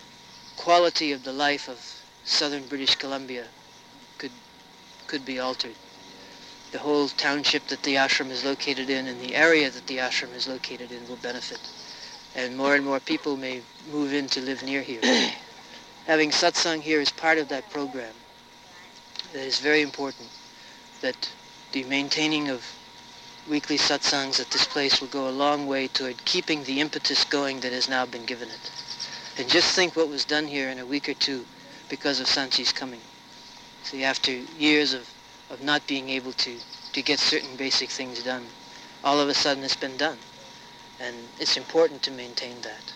quality of the life of southern British Columbia could could be altered. The whole township that the ashram is located in and the area that the ashram is located in will benefit. And more and more people may move in to live near here. Having satsang here is part of that program. That is very important, that the maintaining of weekly satsangs at this place will go a long way toward keeping the impetus going that has now been given it. And just think what was done here in a week or two because of Sanchi's coming. See, after years of, of not being able to, to get certain basic things done, all of a sudden it's been done. And it's important to maintain that.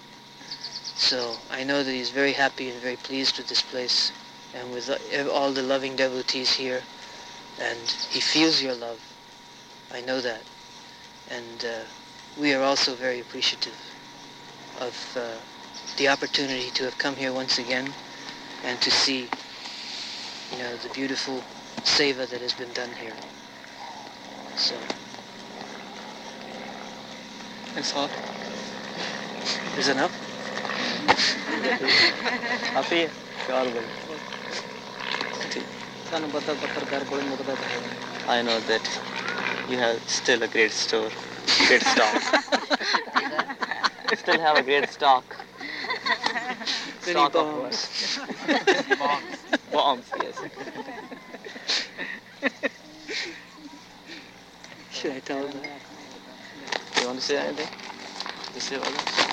So I know that he's very happy and very pleased with this place and with all the loving devotees here. And he feels your love. I know that. And uh, we are also very appreciative of uh, the opportunity to have come here once again and to see, you know, the beautiful seva that has been done here. So. It's hot. Is it enough? Happy? Sure, bhai. ਸਾਨੂੰ ਪਤਾ ਪੱਤਰਕਾਰ ਕੋਲ ਮੁਕਦਾ ਤਾਂ ਹੈ I know that you have still a great store, great stock. You still have a great stock. Stock of what? Bombs. Bombs, yes. Should I tell them? You want to say anything? To say all that?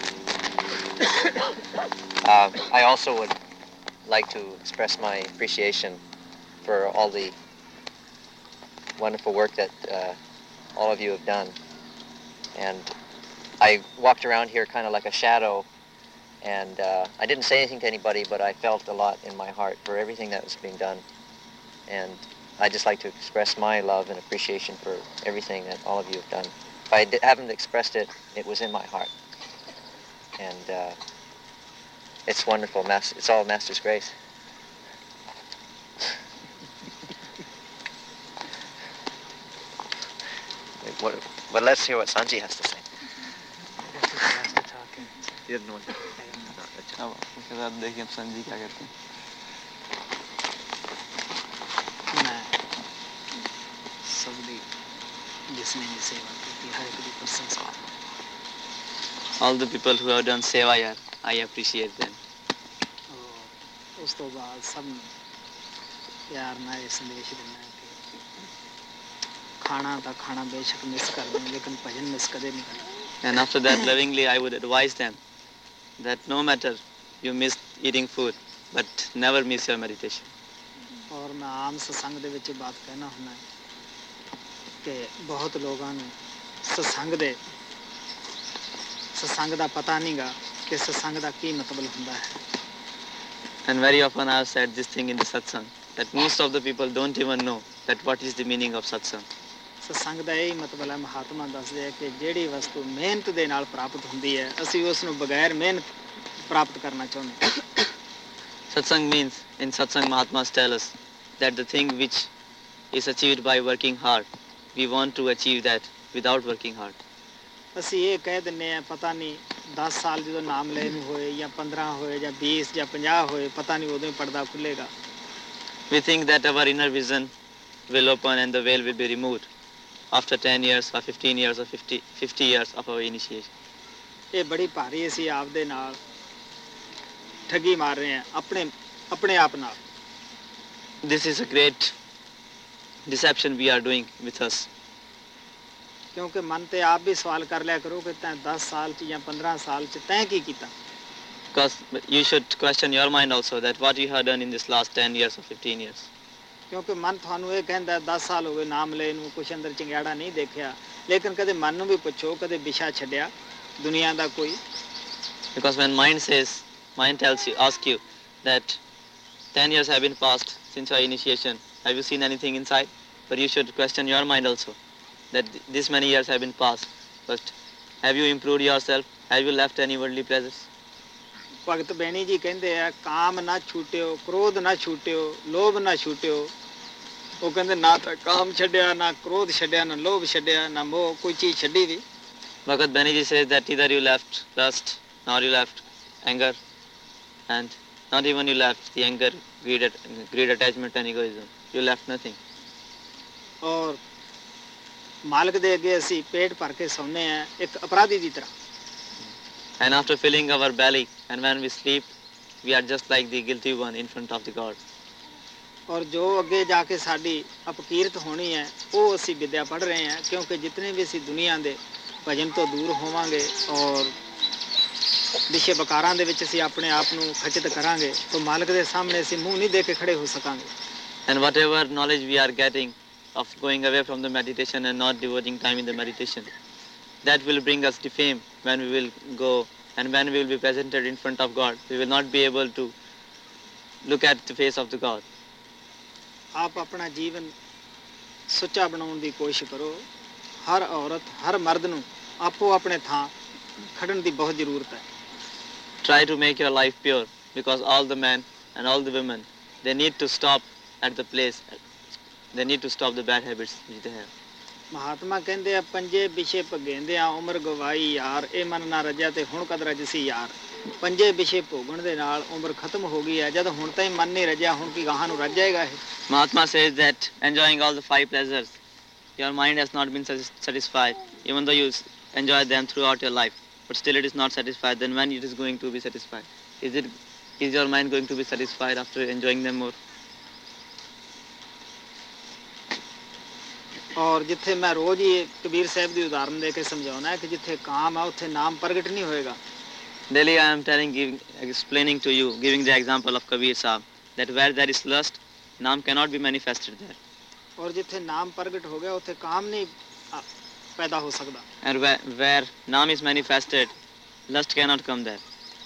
Uh, I also would like to express my appreciation for all the wonderful work that uh, all of you have done. And I walked around here kind of like a shadow, and uh, I didn't say anything to anybody, but I felt a lot in my heart for everything that was being done. And I'd just like to express my love and appreciation for everything that all of you have done. If I d- haven't expressed it, it was in my heart. And uh, it's wonderful. Mas- it's all Master's grace. What, but let's hear what Sanji has to say. He doesn't want to. अब उसके बाद देखिए अब संजी क्या कहते हैं. ਮੈਂ ਸਭ ਦੀ ਜਿਸਨੇ ਵੀ ਸੇਵਾ ਕੀਤੀ ਹਰ ਇੱਕ ਦੀ ਪ੍ਰਸ਼ੰਸਾ ਕਰਦਾ. All the people who have done seva here, I appreciate them. ਔਰ ਉਸ ਤੋਂ ਬਾਅਦ ਸਭ ਨੂੰ ਪਿਆਰ ਨਾਲ ਇਹ ਸੰਦੇਸ਼ ਦਿੰਦਾ ਕਿ ਖਾਣਾ ਤਾਂ ਖਾਣਾ ਬੇਸ਼ੱਕ ਮਿਸ ਕਰਦੇ ਹਾਂ ਲੇਕਿਨ ਭਜਨ ਮਿਸ ਕਦੇ ਨਹੀਂ ਕਰਨਾ. And after that, lovingly, I would advise them that no matter you miss eating food, but never miss your meditation. ਔਰ ਮੈਂ ਆਮ ਸਤਸੰਗ ਦੇ ਵਿੱਚ ਬਾਤ ਕਹਿਣਾ ਹੁੰਦਾ ਕਿ ਬਹੁਤ ਲੋਕਾਂ ਨੂੰ ਸਤਸੰਗ ਦੇ ਸਤਸੰਗ ਦਾ ਪਤਾ ਨਹੀਂਗਾ ਕਿ ਸਤਸੰਗ ਦਾ ਕੀ ਮਤਲਬ ਹੁੰਦਾ ਹੈ. And very often I have said this thing in the satsang, that most of the people don't even know that what is the meaning of satsang. ਸਤਸੰਗ ਦਾ ਇਹ ਮਤਲਬ ਹੈ ਮਹਾਤਮਾ ਦੱਸਦੇ ਆ ਕਿ ਜਿਹੜੀ ਵਸਤੂ ਮਿਹਨਤ ਦੇ ਨਾਲ ਪ੍ਰਾਪਤ ਹੁੰਦੀ ਹੈ ਅਸੀਂ ਉਸ ਨੂੰ ਬਗੈਰ ਮਿਹਨਤ ਪ੍ਰਾਪਤ ਕਰਨਾ ਚਾਹੁੰਦੇ ਹਾਂ. Satsang means, in satsang Mahatmas tell us that the thing which is achieved by working hard, we want to achieve that without working hard. ਅਸੀਂ ਇਹ ਕਹਿ ਦਿੰਦੇ ਆ ਪਤਾ ਨਹੀਂ ਦਸ ਸਾਲ ਜਦੋਂ ਨਾਮ ਲੈਣ ਨੂੰ ਹੋਏ ਜਾਂ ਪੰਦਰਾਂ ਹੋਏ ਜਾਂ ਵੀਸ ਜਾਂ ਪੰਜਾਹ ਹੋਏ ਪਤਾ ਨਹੀਂ ਉਦੋਂ ਹੀ ਪਰਦਾ ਖੁੱਲੇਗਾ. We think that our inner vision will open and the veil will be removed. after ten years or fifteen years or fifty, fifty years of our initiation. ਇਹ ਬੜੀ ਭਾਰੀ ਅਸੀਂ ਆਪਦੇ ਨਾਲ ਠੱਗੀ ਮਾਰ ਰਹੇ ਹਾਂ ਆਪਣੇ ਆਪਣੇ ਆਪ ਨਾਲ। This is a great deception we are doing with us. ਕਿਉਂਕਿ ਮਨ ਤੇ ਆਪ ਵੀ ਸਵਾਲ ਕਰ ਲਿਆ ਕਰੋ ਕਿ ਤੈਂ ਦਸ ਸਾਲ ਚ ਜਾਂ ਪੰਦਰਾਂ ਸਾਲ ਚ ਤੈਂ ਕੀ ਕੀਤਾ। Because you should question your mind also that what you have done in this last ten years or fifteen years. ਕਿਉਂਕਿ ਮਨ ਤੁਹਾਨੂੰ ਇਹ ਕਹਿੰਦਾ ਦਸ ਸਾਲ ਹੋ ਗਏ ਨਾਮ ਲਏ ਨੂੰ ਕੁਛ ਅੰਦਰ ਚੰਗਿਆੜਾ ਨਹੀਂ ਦੇਖਿਆ, ਲੇਕਿਨ ਕਦੇ ਮਨ ਨੂੰ ਵੀ ਪੁੱਛੋ ਕਦੇ ਵਿਸ਼ਾ ਛੱਡਿਆ ਦੁਨੀਆ ਦਾ ਕੋਈ। Because when mind says, mind tells you, ask you that ten years have been passed since your initiation, have you seen anything inside? But you should question your mind also that this many years have been passed, but have you improved yourself? Have you left any worldly pleasures? ਭਗਤ ਬੈਣੀ ਜੀ ਕਹਿੰਦੇ ਆ ਕਾਮ ਨਾ ਛੂਟਿਓ, ਕ੍ਰੋਧ ਨਾ ਛੂਟਿਓ, ਲੋਭ ਨਾ ਛੂਟਿਓ। ਉਹ ਕਹਿੰਦੇ ਨਾ ਤਾਂ ਕਾਮ ਛੱਡਿਆ, ਨਾ ਕ੍ਰੋਧ ਛੱਡਿਆ, ਨਾ ਲੋਭ ਛੱਡਿਆ, ਨਾ ਮੋਹ, ਕੋਈ ਚੀਜ਼ ਛੱਡੀ ਵੀ। Bhagat Beniji says that either you left lust, nor you left anger, and not even you left the anger, greed, greed, attachment and egoism. You left nothing. ਔਰ ਮਾਲਕ ਦੇ ਅੱਗੇ ਅਸੀਂ ਪੇਟ ਭਰ ਕੇ ਸੌਂਦੇ ਆ ਇੱਕ ਅਪਰਾਧੀ ਦੀ ਤਰ੍ਹਾਂ। And after filling our belly, and when we sleep, we are just like the guilty one in front of the God. ਔਰ ਜੋ ਅੱਗੇ ਜਾ ਕੇ ਸਾਡੀ ਅਪਕੀਰਤ ਹੋਣੀ ਹੈ ਉਹ ਅਸੀਂ ਵਿਦਿਆ ਪੜ੍ਹ ਰਹੇ ਹਾਂ, ਕਿਉਂਕਿ ਜਿਤਨੇ ਵੀ ਅਸੀਂ ਦੁਨੀਆ ਦੇ ਭਜਨ ਤੋਂ ਦੂਰ ਹੋਵਾਂਗੇ ਔਰ ਵਿਸ਼ੇ ਬਕਾਰਾਂ ਦੇ ਵਿੱਚ ਅਸੀਂ ਆਪਣੇ ਆਪ ਨੂੰ ਖਚਿਤ ਕਰਾਂਗੇ ਤਾਂ ਮਾਲਕ ਦੇ ਸਾਹਮਣੇ ਅਸੀਂ ਮੂੰਹ ਨਹੀਂ ਦੇ ਕੇ ਖੜੇ ਹੋ ਸਕਾਂਗੇ। And whatever knowledge we are getting of going away from the meditation and not devoting time in the meditation, that will bring us to fame when we will go and when we will be presented in front of God. We will not be able to look at the face of the God. ਆਪ ਆਪਣਾ ਜੀਵਨ ਸੁੱਚਾ ਬਣਾਉਣ ਦੀ ਕੋਸ਼ਿਸ਼ ਕਰੋ। ਹਰ ਔਰਤ ਹਰ ਮਰਦ ਨੂੰ ਆਪੋ ਆਪਣੇ ਥਾਂ ਖੜਨ ਦੀ ਬਹੁਤ ਜ਼ਰੂਰਤ ਹੈ। Try to make your life pure, because all the men and all the women, they need to stop at the place. They need to stop the bad habits which they have. Mahatma ਕਹਿੰਦੇ ਆ ਪੰਜੇ ਵਿਸ਼ੇ ਭਗੇਂਦੇ ਆ ਉਮਰ ਗਵਾਈ ਯਾਰ, ਇਹ ਮਨ ਨਾ ਰਜਿਆ ਤੇ ਹੁਣ ਕਦ ਰਜਸੀ ਯਾਰ। ਪੰਜੇ ਵਿਸ਼ੇ ਭੋਗਣ ਦੇ ਨਾਲ ਉਮਰ ਖਤਮ ਹੋ ਗਈ ਹੈ, ਜਦ ਹੁਣ ਤਾਂ ਹੀ ਮਨ ਨਹੀਂ ਰਜਿਆ ਹੁਣ ਕੀ ਗਾਹਾਂ ਨੂੰ ਰੱਜ ਜਾਏਗਾ ਇਹ। Mahatma says that enjoying all the five pleasures, your mind has not been satisfied, even though you enjoy them throughout your life, but still it is not satisfied. Then when it is going to be satisfied? Is it, is your mind going to be satisfied after enjoying them more? ਔਰ ਜਿੱਥੇ ਮੈਂ ਰੋਜ਼ ਹੀ ਕਬੀਰ ਸਾਹਿਬ ਦੀ ਉਦਾਹਰਨ ਦੇ ਕੇ ਸਮਝਾਉਣਾ ਹੈ ਕਿ ਜਿੱਥੇ ਕਾਮ ਆ ਉੱਥੇ ਨਾਮ ਪ੍ਰਗਟ ਨਹੀਂ ਹੋਏਗਾ। Daily I am telling, giving, explaining to you, giving the example of Kabir Sahib, that where there is lust, naam cannot be manifested there. ਔਰ ਜਿੱਥੇ ਨਾਮ ਪ੍ਰਗਟ ਹੋ ਗਿਆ ਉੱਥੇ ਕਾਮ ਨਹੀਂ ਅ, ਪੈਦਾ ਹੋ ਸਕਦਾ। And where, where naam is manifested, lust cannot come there.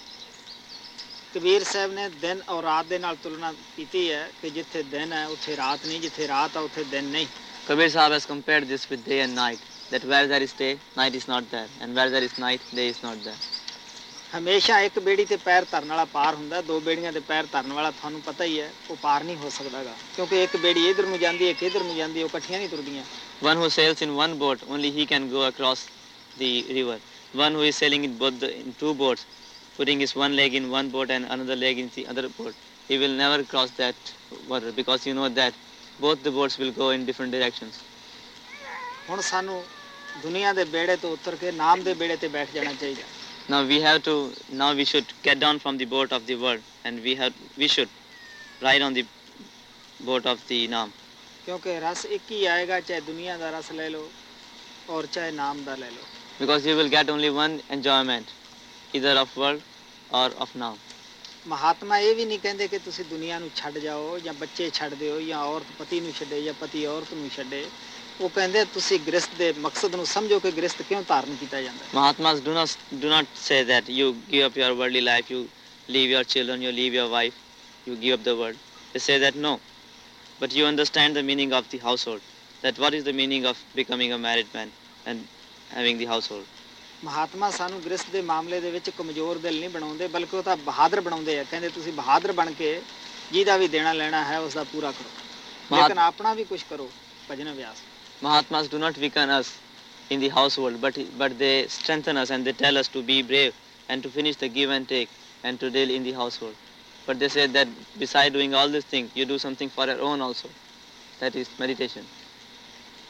Kabir Sahib ਨੇ ਦਿਨ ਔਰ ਰਾਤ ਦੇ ਨਾਲ ਤੁਲਨਾ ਕੀਤੀ ਹੈ ਕਿ ਜਿੱਥੇ ਦਿਨ ਹੈ ਉੱਥੇ ਰਾਤ ਨਹੀਂ, ਜਿੱਥੇ ਰਾਤ ਹੈ ਉੱਥੇ ਦਿਨ ਨਹੀਂ। Kabir Sahib has compared this with day and night, that where there is day, night is not there, and where there is night, day is not there. ਹਮੇਸ਼ਾ ਇੱਕ ਬੇੜੀ ਤੇ ਪੈਰ ਧਰਨ ਵਾਲਾ ਪਾਰ ਹੁੰਦਾ, ਦੋ ਬੇੜੀਆਂ ਤੇ ਪੈਰ ਧਰਨ ਵਾਲਾ ਤੁਹਾਨੂੰ ਪਤਾ ਹੀ ਹੈ ਉਹ ਪਾਰ ਨਹੀਂ ਹੋ ਸਕਦਾਗਾ, ਕਿਉਂਕਿ ਇੱਕ ਬੇੜੀ ਇਧਰ ਨੂੰ ਜਾਂਦੀ ਹੈ ਇੱਕ ਇਧਰ ਨੂੰ ਜਾਂਦੀ ਹੈ, ਉਹ ਇਕੱਠੀਆਂ ਨਹੀਂ ਤੁਰਦੀਆਂ। One who sails in one boat, only he can go across the river. One who is sailing in both the, in two boats, putting his one leg in one boat and another leg in the other boat, he will never cross that water, because you know that both the boats will go in different directions. ਹੁਣ ਸਾਨੂੰ ਦੁਨੀਆ ਦੇ ਬੇੜੇ ਤੋਂ ਉਤਰ ਕੇ ਨਾਮ ਦੇ ਬੇੜੇ ਤੇ ਬੈਠ ਜਾਣਾ ਚਾਹੀਦਾ। Now we have to, now we should get down from the boat of the world, and we have, we should ride on the boat of the Naam. ਕਿਉਂਕਿ ਰਸ ਇੱਕ ਹੀ ਆਏਗਾ, ਚਾਹੇ ਦੁਨੀਆ ਦਾ ਰਸ ਲੈ ਲਓ ਔਰ ਚਾਹੇ ਨਾਮ ਦਾ ਲੈ ਲਓ। Because you will get only one enjoyment, either of world or of Naam. Mahatma ਇਹ ਵੀ ਨਹੀਂ ਕਹਿੰਦੇ ਕਿ ਤੁਸੀਂ ਦੁਨੀਆ ਨੂੰ ਛੱਡ ਜਾਓ ਜਾਂ ਬੱਚੇ ਛੱਡ ਦਿਓ ਜਾਂ ਔਰਤ ਪਤੀ ਨੂੰ ਛੱਡੇ ਜਾਂ ਪਤੀ ਔਰਤ ਨੂੰ ਛੱਡੇ। ਉਹ ਕਹਿੰਦੇ ਤੁਸੀਂ ਗ੍ਰਸਤ ਦੇ ਮਕਸਦ ਨੂੰ ਸਮਝੋ ਕਿ ਗ੍ਰਸਤ ਕਿਉਂ ਧਾਰਨ ਕੀਤਾ ਜਾਂਦਾ ਹੈ। Mahatmas do not do not say that you give up your worldly life, you leave your children, you leave your wife, you give up the world. They say that no, but you understand the meaning of the household. That what is the meaning of becoming a married man and having the household. Mahatma ਸਾਨੂੰ ਗ੍ਰਸਤ ਦੇ ਮਾਮਲੇ ਦੇ ਵਿੱਚ ਕਮਜ਼ੋਰ ਦਿਲ ਨਹੀਂ ਬਣਾਉਂਦੇ, ਬਲਕਿ ਉਹ ਤਾਂ ਬਹਾਦਰ ਬਣਾਉਂਦੇ ਆ। ਕਹਿੰਦੇ ਤੁਸੀਂ ਬਹਾਦਰ ਬਣ ਕੇ ਜਿਹਦਾ ਵੀ ਦੇਣਾ ਲੈਣਾ ਹੈ ਉਸ ਦਾ ਪੂਰਾ ਕਰੋ, ਲੇਕਿਨ ਆਪਣਾ ਵੀ ਕੁਝ ਕਰੋ ਭਜਨ ਅਭਿਆਸ। Mahatmas do not weaken us in the household, but but they strengthen us and they tell us to be brave and to finish the give and take and to deal in the household. But they say that beside doing all these things, you do something for your own also. That is meditation.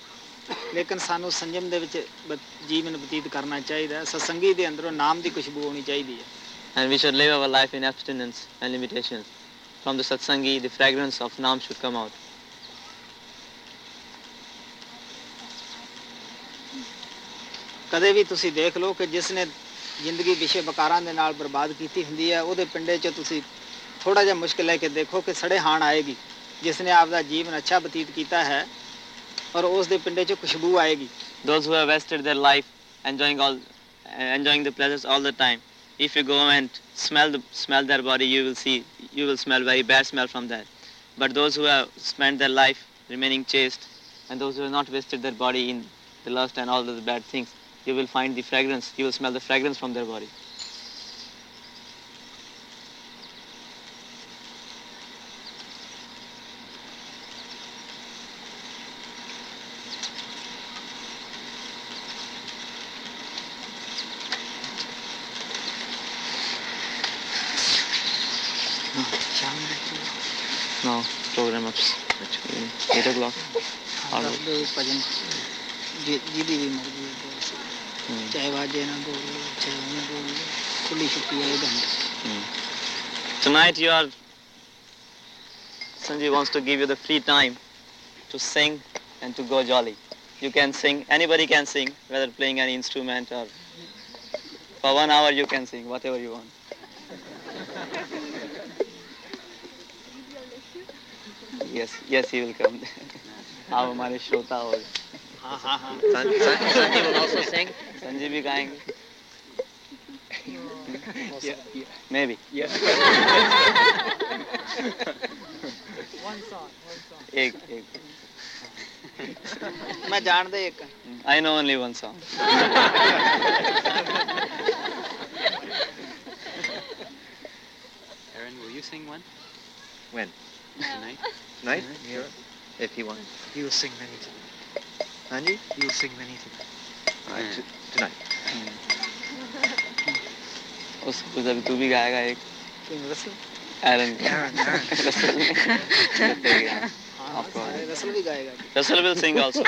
ਲੇਕਿਨ ਸਾਨੂੰ ਸੰਜਮ ਦੇ ਵਿੱਚ ਬ- ਜੀਵਨ ਬਤੀਤ ਕਰਨਾ ਚਾਹੀਦਾ ਹੈ। ਸਤਸੰਗੀ ਦੇ ਅੰਦਰੋਂ ਨਾਮ ਦੀ ਖੁਸ਼ਬੂ ਆਉਣੀ ਚਾਹੀਦੀ ਹੈ। And we should live our life in abstinence and limitations. From the satsangi, the fragrance of Naam should come out. ਕਦੇ ਵੀ ਤੁਸੀਂ ਦੇਖ ਲਓ ਕਿ ਜਿਸ ਨੇ ਜ਼ਿੰਦਗੀ ਵਿਸ਼ੇ ਵਕਾਰਾਂ ਦੇ ਨਾਲ ਬਰਬਾਦ ਕੀਤੀ ਹੁੰਦੀ ਹੈ, ਉਹਦੇ ਪਿੰਡੇ 'ਚ ਤੁਸੀਂ ਥੋੜਾ ਜਿਹਾ ਮੁਸ਼ਕਿਲ ਲੈ ਕੇ ਦੇਖੋ ਕਿ ਸੜੇ ਹਾਣ ਆਏਗੀ। ਜਿਸ ਨੇ ਆਪਦਾ ਜੀਵਨ ਅੱਛਾ ਬਤੀਤ ਕੀਤਾ ਹੈ ਔਰ ਉਸ ਦੇ ਪਿੰਡੇ 'ਚ ਖੁਸ਼ਬੂ ਆਏਗੀ। Those who have wasted their life enjoying all, uh, enjoying the pleasures all the time, if you go and smell the, smell their body, you will see, you will smell very bad smell from that. But those who have spent their life remaining chaste, and those who have not wasted their body in the lust and all the bad things, you will find the fragrance, you will smell the fragrance from their body. No, program ups. eight o'clock. ਦੱਸ ਦਿਓ ਭਜਨ ਜਿ- ਜਿਹਦੀ ਵੀ ਮਰਜ਼ੀ ਹੈ ਬੋਲ ਸਕਦਾ। Hmm. ਚਾਹੇ ਵਾਜੇ ਨਾ ਬੋਲ ਲਓ, ਚਾਹੇ ਉਹਨੇ ਬੋਲ ਲਓ, ਖੁੱਲੀ ਛੁੱਟੀ ਹੈ ਇਹ ਘੰਟੇ। Hmm. Tonight you are, Sanjay wants to give you the free time to sing and to go jolly. You can sing, anybody can sing, whether playing any instrument or for one hour you can sing, whatever you want. Yes, yes, he will come. आप हमारे श्रोता हो। हाँ हाँ हाँ San- San- Sanjay will also sing. Sanjay भी गाएंगे। Maybe. one song, one song. एक एक। मैं जानता एक I know only one song. Aaron, will you sing one When? tonight? Tonight? Here? If you want. He will sing many tonight. Sanjay? He will sing many tonight. All right, t- tonight. उस उस अभी तू भी गाएगा एक Russell Aaron Aaron, Aaron. Russell हाँ हाँ, Of course. सारे रसल भी गाएगा। Russell will sing also.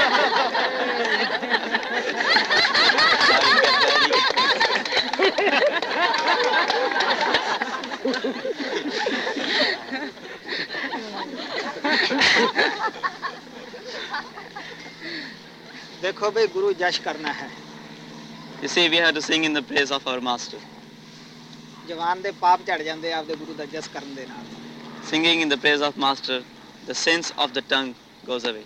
देखो भाई गुरु जश करना है। You see, we have to sing in the praise of our master. जवान दे पाप झड़ जाते आपदे गुरु दा जस करन दे नाल। Singing in the praise of master, the sins of the tongue goes away.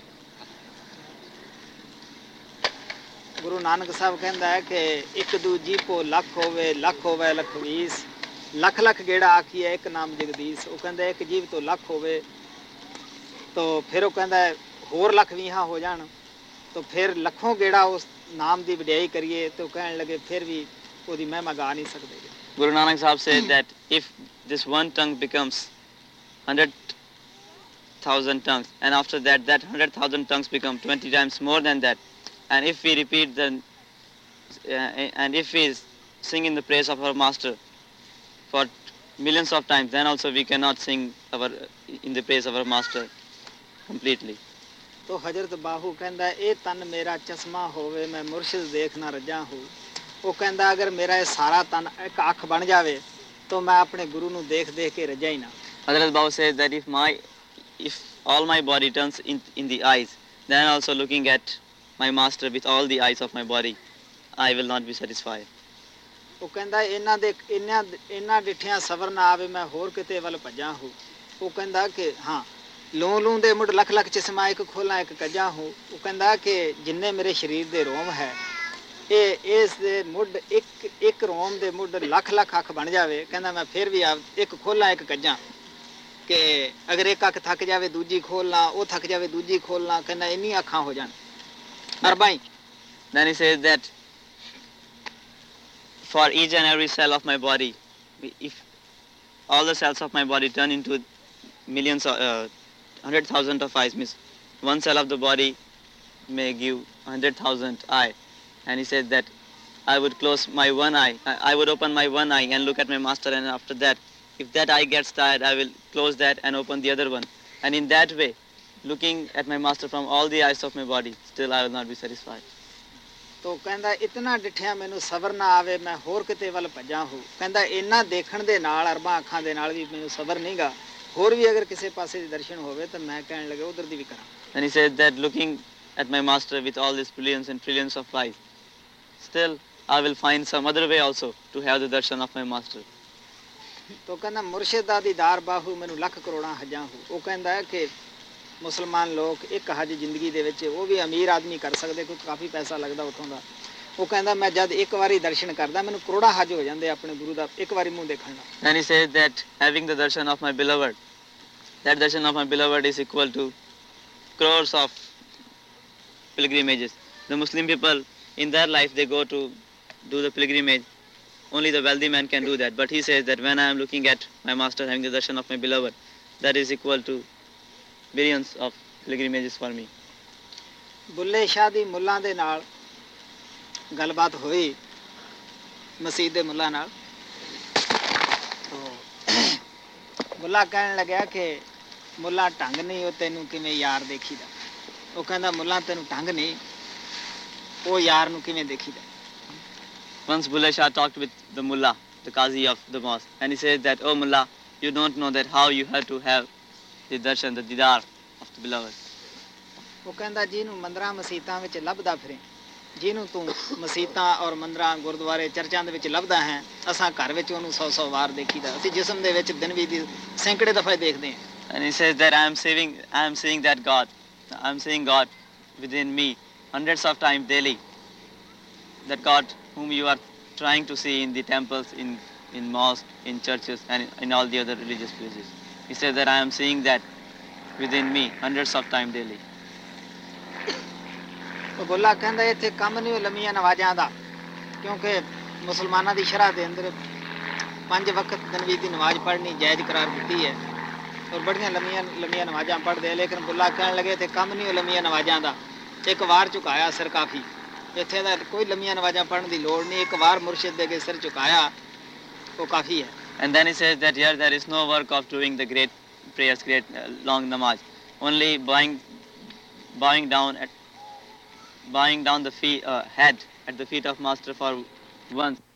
Guru Nanak साहब कहंदा है कि एक दूजी पो लख होवे लख होवे लख बीस लख लख गेड़ा आखिए एक नाम जगदीश। वो कहंदा एक जीव तो लख होवे तो फिर वो कहंदा है होर लख वीहा हो जान तो फिर लखों गेड़ा उस नाम दी वडियाई करिए तो कहने लगे फिर भी ओदी महिमा गा नहीं सकदे। Guru Nanak Sahib said that if this one tongue becomes hundred thousand tongues, and after that, that hundred thousand tongues become twenty times more than that, and if we repeat the, uh, and if we sing in the praise of our master for millions of times, then also we cannot sing our in the praise of our master completely. तो हजरत बाहू कहंदा ए तन मेरा चश्मा होवे मैं मुर्शिद देख ना रजा हूँ। वो कहंदा अगर मेरा ये सारा तन एक अख बन जावे तो मैं अपने गुरु नु देख देख के रजा ही ना। Hazrat Babu says that if my, if all my body turns in in the eyes, then also looking at my master with all the eyes of my body, I will not be satisfied. वो कहंदा इन्हां दे इन्हां इन्हां डिठियां सबर ना आवे मैं होर किते वल भजा हूँ। वो कहंदा कि हाँ लूं लूं दे मुड़ लख लख चश्मा एक खोला एक कजा हूँ। वो कहंदा कि जिन्ने मेरे शरीर दे रोम है ये इस दे मुड़ एक एक रोम दे मुड़ लख लख अख बन जावे कहंदा मैं फिर भी आप एक खोला एक कजा कि अगर एक अख थक जावे दूजी खोलना वो थक जावे दूजी खोलना कहंदा इन्नी अखां हो जान अरबाई। Then he says that for each and every cell of my body, if all the cells of my body turn into millions of, uh, hundred thousand of eyes, means one cell of the body may give hundred thousand eye. And he said that I would close my one eye, I, I would open my one eye and look at my master, and after that, if that eye gets tired, I will close that and open the other one. And in that way, looking at my master from all the eyes of my body, still I will not be satisfied. ਤੋ ਕਹਿੰਦਾ ਇਤਨਾ ਡਿਠਿਆ ਮੈਨੂੰ ਸਬਰ ਨਾ ਆਵੇ ਮੈਂ ਹੋਰ ਕਿਤੇ ਵੱਲ ਭੱਜਾਂ ਹੋ ਕਹਿੰਦਾ ਇੰਨਾ ਦੇਖਣ ਦੇ ਨਾਲ ਅਰਬਾਂ ਅੱਖਾਂ ਦੇ ਨਾਲ ਵੀ ਮੈਨੂੰ ਸਬਰ ਨਹੀਂਗਾ ਹੋਰ ਵੀ ਅਗਰ ਕਿਸੇ ਪਾਸੇ ਦੇ ਦਰਸ਼ਨ ਹੋਵੇ ਤਾਂ ਮੈਂ ਕਹਿਣ ਲੱਗਾ ਉਧਰ ਦੀ ਵੀ ਕਰਾਂ And he said that looking at my master with all these brilliance and trillions of light, still I will find some other way also to have the darshan of my master. ਤੋ ਕਹਿੰਦਾ ਮੁਰਸ਼ਿਦ ਦਾ ਦੀਦਾਰ ਬਾਹੂ ਮੈਨੂੰ ਲੱਖ ਕਰੋੜਾਂ ਹੱਜਾਂ ਹੋ ਉਹ ਕਹਿੰਦਾ ਹੈ ਕਿ ਮੁਸਲਮਾਨ ਲੋਕ ਇੱਕ ਹੱਜ ਜ਼ਿੰਦਗੀ ਦੇ ਵਿੱਚ ਉਹ ਵੀ ਅਮੀਰ ਆਦਮੀ ਕਰ ਸਕਦੇ ਕੋਈ ਕਾਫੀ ਪੈਸਾ ਲੱਗਦਾ ਉੱਥੋਂ ਦਾ ਉਹ ਕਹਿੰਦਾ ਮੈਂ ਜਦ ਇੱਕ ਵਾਰੀ ਦਰਸ਼ਨ ਕਰਦਾ ਮੈਨੂੰ ਕਰੋੜਾਂ ਹੱਜ ਹੋ ਜਾਂਦੇ ਆਪਣੇ ਗੁਰੂ ਦਾ ਇੱਕ ਵਾਰੀ ਮੂੰਹ ਦੇਖਣ ਨਾਲ And he said that having the darshan of my beloved, that darshan of my beloved is equal to crores of pilgrimages. The Muslim people in their life they go to do the pilgrimage. Only the wealthy man can do that. But he says that when I am looking at my master having the darshan of my beloved, that is equal to billions of pilgrimages for me. Bulleh ਸ਼ਾਹ ਦੀ ਮੁੱਲਾਂ ਦੇ ਨਾਲ ਗੱਲਬਾਤ ਹੋਈ ਮਸਜਿਦ ਦੇ ਮੁੱਲਾ ਨਾਲ ਮੁੱਲਾ ਕਹਿਣ ਲੱਗਿਆ ਕਿ ਮੁੱਲਾ ਢੰਗ ਨਹੀਂ ਉਹ ਤੈਨੂੰ ਕਿਵੇਂ ਯਾਰ ਦੇਖੀਦਾ ਉਹ ਕਹਿੰਦਾ ਮੁੱਲਾ ਤੈਨੂੰ ਢੰਗ ਨਹੀਂ ਉਹ ਯਾਰ ਨੂੰ ਕਿਵੇਂ ਦੇਖੀਦਾ Once Bulleh Shah talked with the mullah, the qazi of the mosque, and he said that, oh mullah, you don't know that how you have to have the darshan, the didar of the beloved. ਉਹ ਕਹਿੰਦਾ ਜਿਹਨੂੰ ਮੰਦਰਾਂ ਮਸੀਤਾਂ ਵਿੱਚ ਲੱਭਦਾ ਫਿਰੇ ਜਿਹਨੂੰ ਤੂੰ ਮਸੀਤਾਂ ਔਰ ਮੰਦਰਾਂ ਗੁਰਦੁਆਰੇ ਚਰਚਾਂ ਦੇ ਵਿੱਚ ਲੱਭਦਾ ਹੈ ਅਸਾਂ ਘਰ ਵਿੱਚ ਉਹਨੂੰ ਸੌ ਸੌ ਵਾਰ ਦੇਖੀਦਾ ਅਸੀਂ ਜਿਸਮ ਦੇ ਵਿੱਚ ਦਿਨ ਵੀ ਦੀ ਸੈਂਕੜੇ ਦਫੇ ਦੇਖਦੇ ਹਾਂ And he says that I am seeing, I am seeing that God, I am seeing God within me hundreds of times daily. That God whom you are trying to see in the temples, in, in mosques, in churches and in all the other religious places. He says that I am seeing that within me hundreds of times daily. ਉਹ ਬੁੱਲਾ ਕਹਿੰਦਾ ਇੱਥੇ ਕੰਮ ਨਹੀਂ ਲੰਮੀਆਂ ਨਵਾਜ਼ਾਂ ਦਾ ਕਿਉਂਕਿ ਮੁਸਲਮਾਨਾਂ ਦੀ ਸ਼ਰ੍ਹਾ ਦੇ ਅੰਦਰ ਪੰਜ ਵਕਤ ਦਿਨਵੀ ਦੀ ਨਮਾਜ਼ ਪੜ੍ਹਨੀ ਜਾਇਜ਼ ਕਰਾਰ ਦਿੱਤੀ ਹੈ ਔਰ ਬੜੀਆਂ ਲੰਮੀਆਂ ਲੰਮੀਆਂ ਨਮਾਜ਼ਾਂ ਪੜ੍ਹਦੇ ਆ ਲੇਕਿਨ ਬੁੱਲਾ ਕਹਿਣ ਲੱਗੇ ਇੱਥੇ ਕੰਮ ਨਹੀਂ ਲੰਮੀਆਂ ਨਮਾਜ਼ਾਂ ਦਾ ਇੱਕ ਵਾਰ ਝੁਕਾਇਆ ਸਿਰ ਕਾਫੀ ਇੱਥੇ ਦਾ ਕੋਈ ਲੰਮੀਆਂ ਨਮਾਜ਼ਾਂ ਪੜ੍ਹਨ ਦੀ ਲੋੜ ਨਹੀਂ ਇੱਕ ਵਾਰ ਮੁਰਸ਼ਿਦ ਦੇ ਅੱਗੇ ਸਿਰ ਝੁਕਾਇਆ ਉਹ ਕਾਫੀ ਹੈ And then he says that here there is no work of doing the great prayers, great uh, long namaz. Only bowing, bowing down at, bowing down the feet, uh, head at the feet of Master for once.